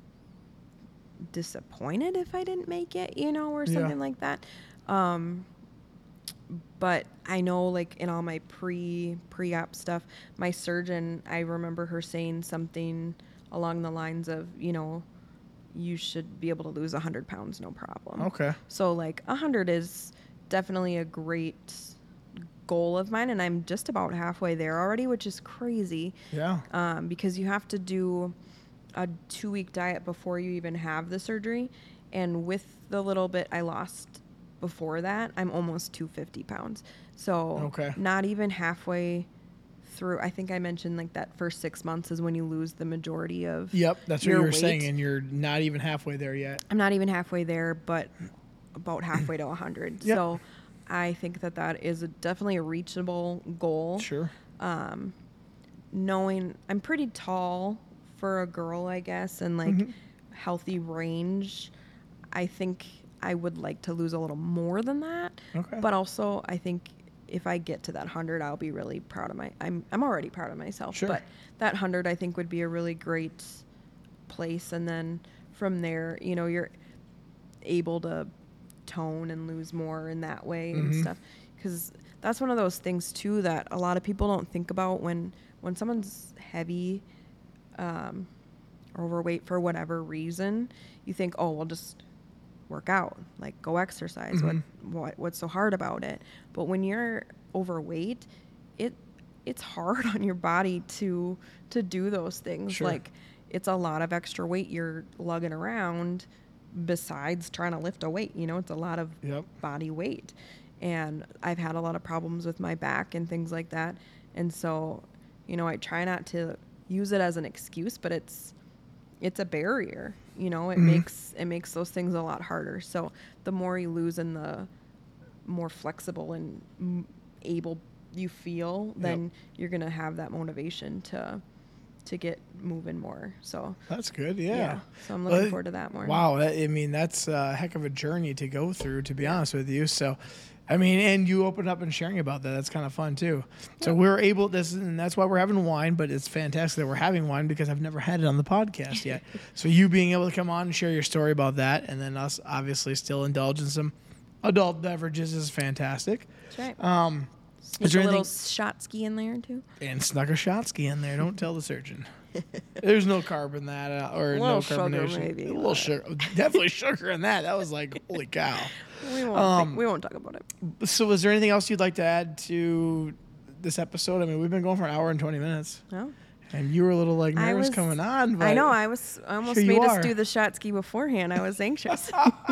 disappointed if I didn't make it, you know, or Yeah. something like that. Um, but I know like in all my pre pre-op stuff, my surgeon, I remember her saying something along the lines of, you know, you should be able to lose one hundred pounds, no problem. Okay. So like one hundred is definitely a great goal of mine, and I'm just about halfway there already, which is crazy. Yeah. Um, because you have to do a two-week diet before you even have the surgery, and with the little bit I lost before that, I'm almost two hundred fifty pounds. So Okay. not even halfway through. I think I mentioned like that first six months is when you lose the majority of Yep. That's what your you were weight. saying, and you're not even halfway there yet. I'm not even halfway there, but about halfway to one hundred. Yep. So I think that that is a, definitely a reachable goal. Sure. Um, knowing I'm pretty tall for a girl, I guess, and like Mhm. healthy range, I think I would like to lose a little more than that. Okay. But also, I think if I get to that one hundred, I'll be really proud of my. I'm I'm already proud of myself. Sure. But that one hundred, I think, would be a really great place, and then from there, you know, you're able to tone and lose more in that way and Mhm. stuff. Because that's one of those things too that a lot of people don't think about when when someone's heavy um, or overweight for whatever reason. You think, oh, well, just work out, like go exercise. Mhm. What what what's so hard about it? But when you're overweight, it it's hard on your body to to do those things. Sure. Like it's a lot of extra weight you're lugging around besides trying to lift a weight. You know, it's a lot of Yep. body weight. And I've had a lot of problems with my back and things like that. And so, you know, I try not to use it as an excuse, but it's it's a barrier. You know, it Mhm. makes it makes those things a lot harder. So the more you lose and the more flexible and m- able you feel, then you're gonna have that motivation to to get moving more. So That's good. Yeah. yeah. So I'm looking Well, forward to that more. Wow. That, I mean, that's a heck of a journey to go through, to be honest with you. So, I mean, and you opened up and sharing about that. That's kind of fun too. So Yeah. we're able, this, and that's why we're having wine, but it's fantastic that we're having wine because I've never had it on the podcast yet. So you being able to come on and share your story about that, and then us obviously still indulge in some adult beverages is fantastic. That's right. Um, Sneak is there a little anything- shot ski in there too. and snuck a Shotsky in there. Don't tell the surgeon. There's no carb in that, uh, or A no little sugar, carbonation. maybe, A little but- sugar, definitely sugar in that. That was like, holy cow. We won't. Um, think, we won't talk about it. So, is there anything else you'd like to add to this episode? I mean, we've been going for an hour and twenty minutes, No. and you were a little like I nervous was- coming on. But I know. I was. I almost Here you made are. us do the shot ski beforehand. I was anxious.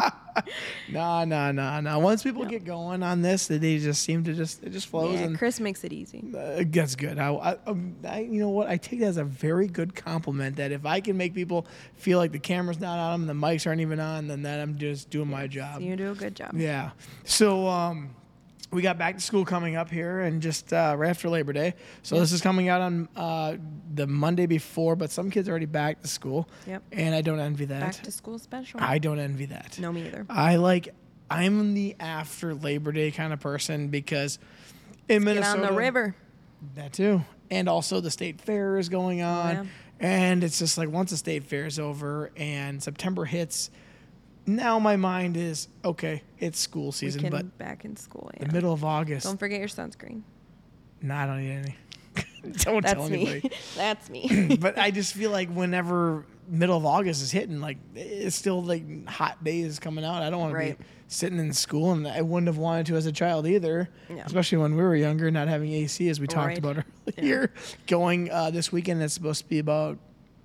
Nah, nah, nah, nah. Once people No. get going on this, they just seem to just it just flows. yeah, and Chris makes it easy. Uh, that's good. I, I, um, I, you know what? I take that as a very good compliment. That if I can make people feel like the camera's not on them, the mics aren't even on, then that I'm just doing my job. So you do a good job. Yeah. So um, we got back to school coming up here, and just uh, right after Labor Day. So this is coming out on uh, the Monday before, but some kids are already back to school. Yep. And I don't envy that. Back to school special. I don't envy that. No, me either. I like. I'm the after Labor Day kind of person because in Get Minnesota, on the river. that too. And also the state fair is going on. yeah. And it's just like once the state fair is over and September hits, now my mind is, okay, it's school We season, can but back in school. Yeah. the middle of August, Don't forget your sunscreen. nah, I don't need any. Don't That's tell me. anybody. That's me. But I just feel like whenever middle of August is hitting, like it's still like hot days coming out. I don't want to Right. be sitting in school, and I wouldn't have wanted to as a child either. Yeah. Especially when we were younger, not having A C, as we talked Right. about earlier. Going uh, this weekend, it's supposed to be about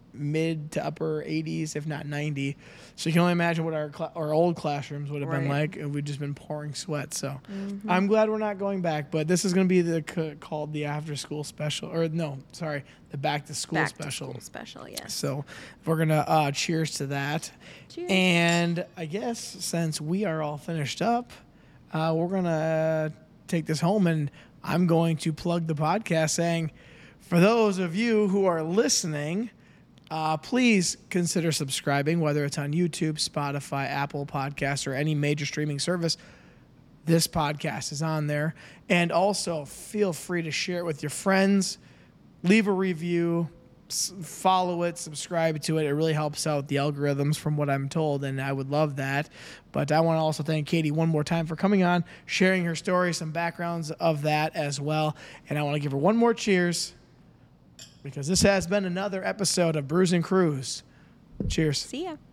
mid to upper eighties, if not ninety. So you can only imagine what our cla- our old classrooms would have been Right. like if we'd just been pouring sweat. So Mhm. I'm glad we're not going back, but this is going to be the c- called the after school special, or no, sorry, the back to school Back special. to school special. Yes. So we're gonna uh, cheers to that. Cheers. And I guess since we are all finished up, uh, we're gonna take this home, and I'm going to plug the podcast, saying, for those of you who are listening, uh, please consider subscribing, whether it's on YouTube, Spotify, Apple Podcasts, or any major streaming service. This podcast is on there, and also feel free to share it with your friends. Leave a review, s- follow it, subscribe to it. It really helps out the algorithms from what I'm told, and I would love that. But I want to also thank Katie one more time for coming on, sharing her story, some backgrounds of that as well. And I want to give her one more cheers because this has been another episode of Brews and Cruise. Cheers. See ya.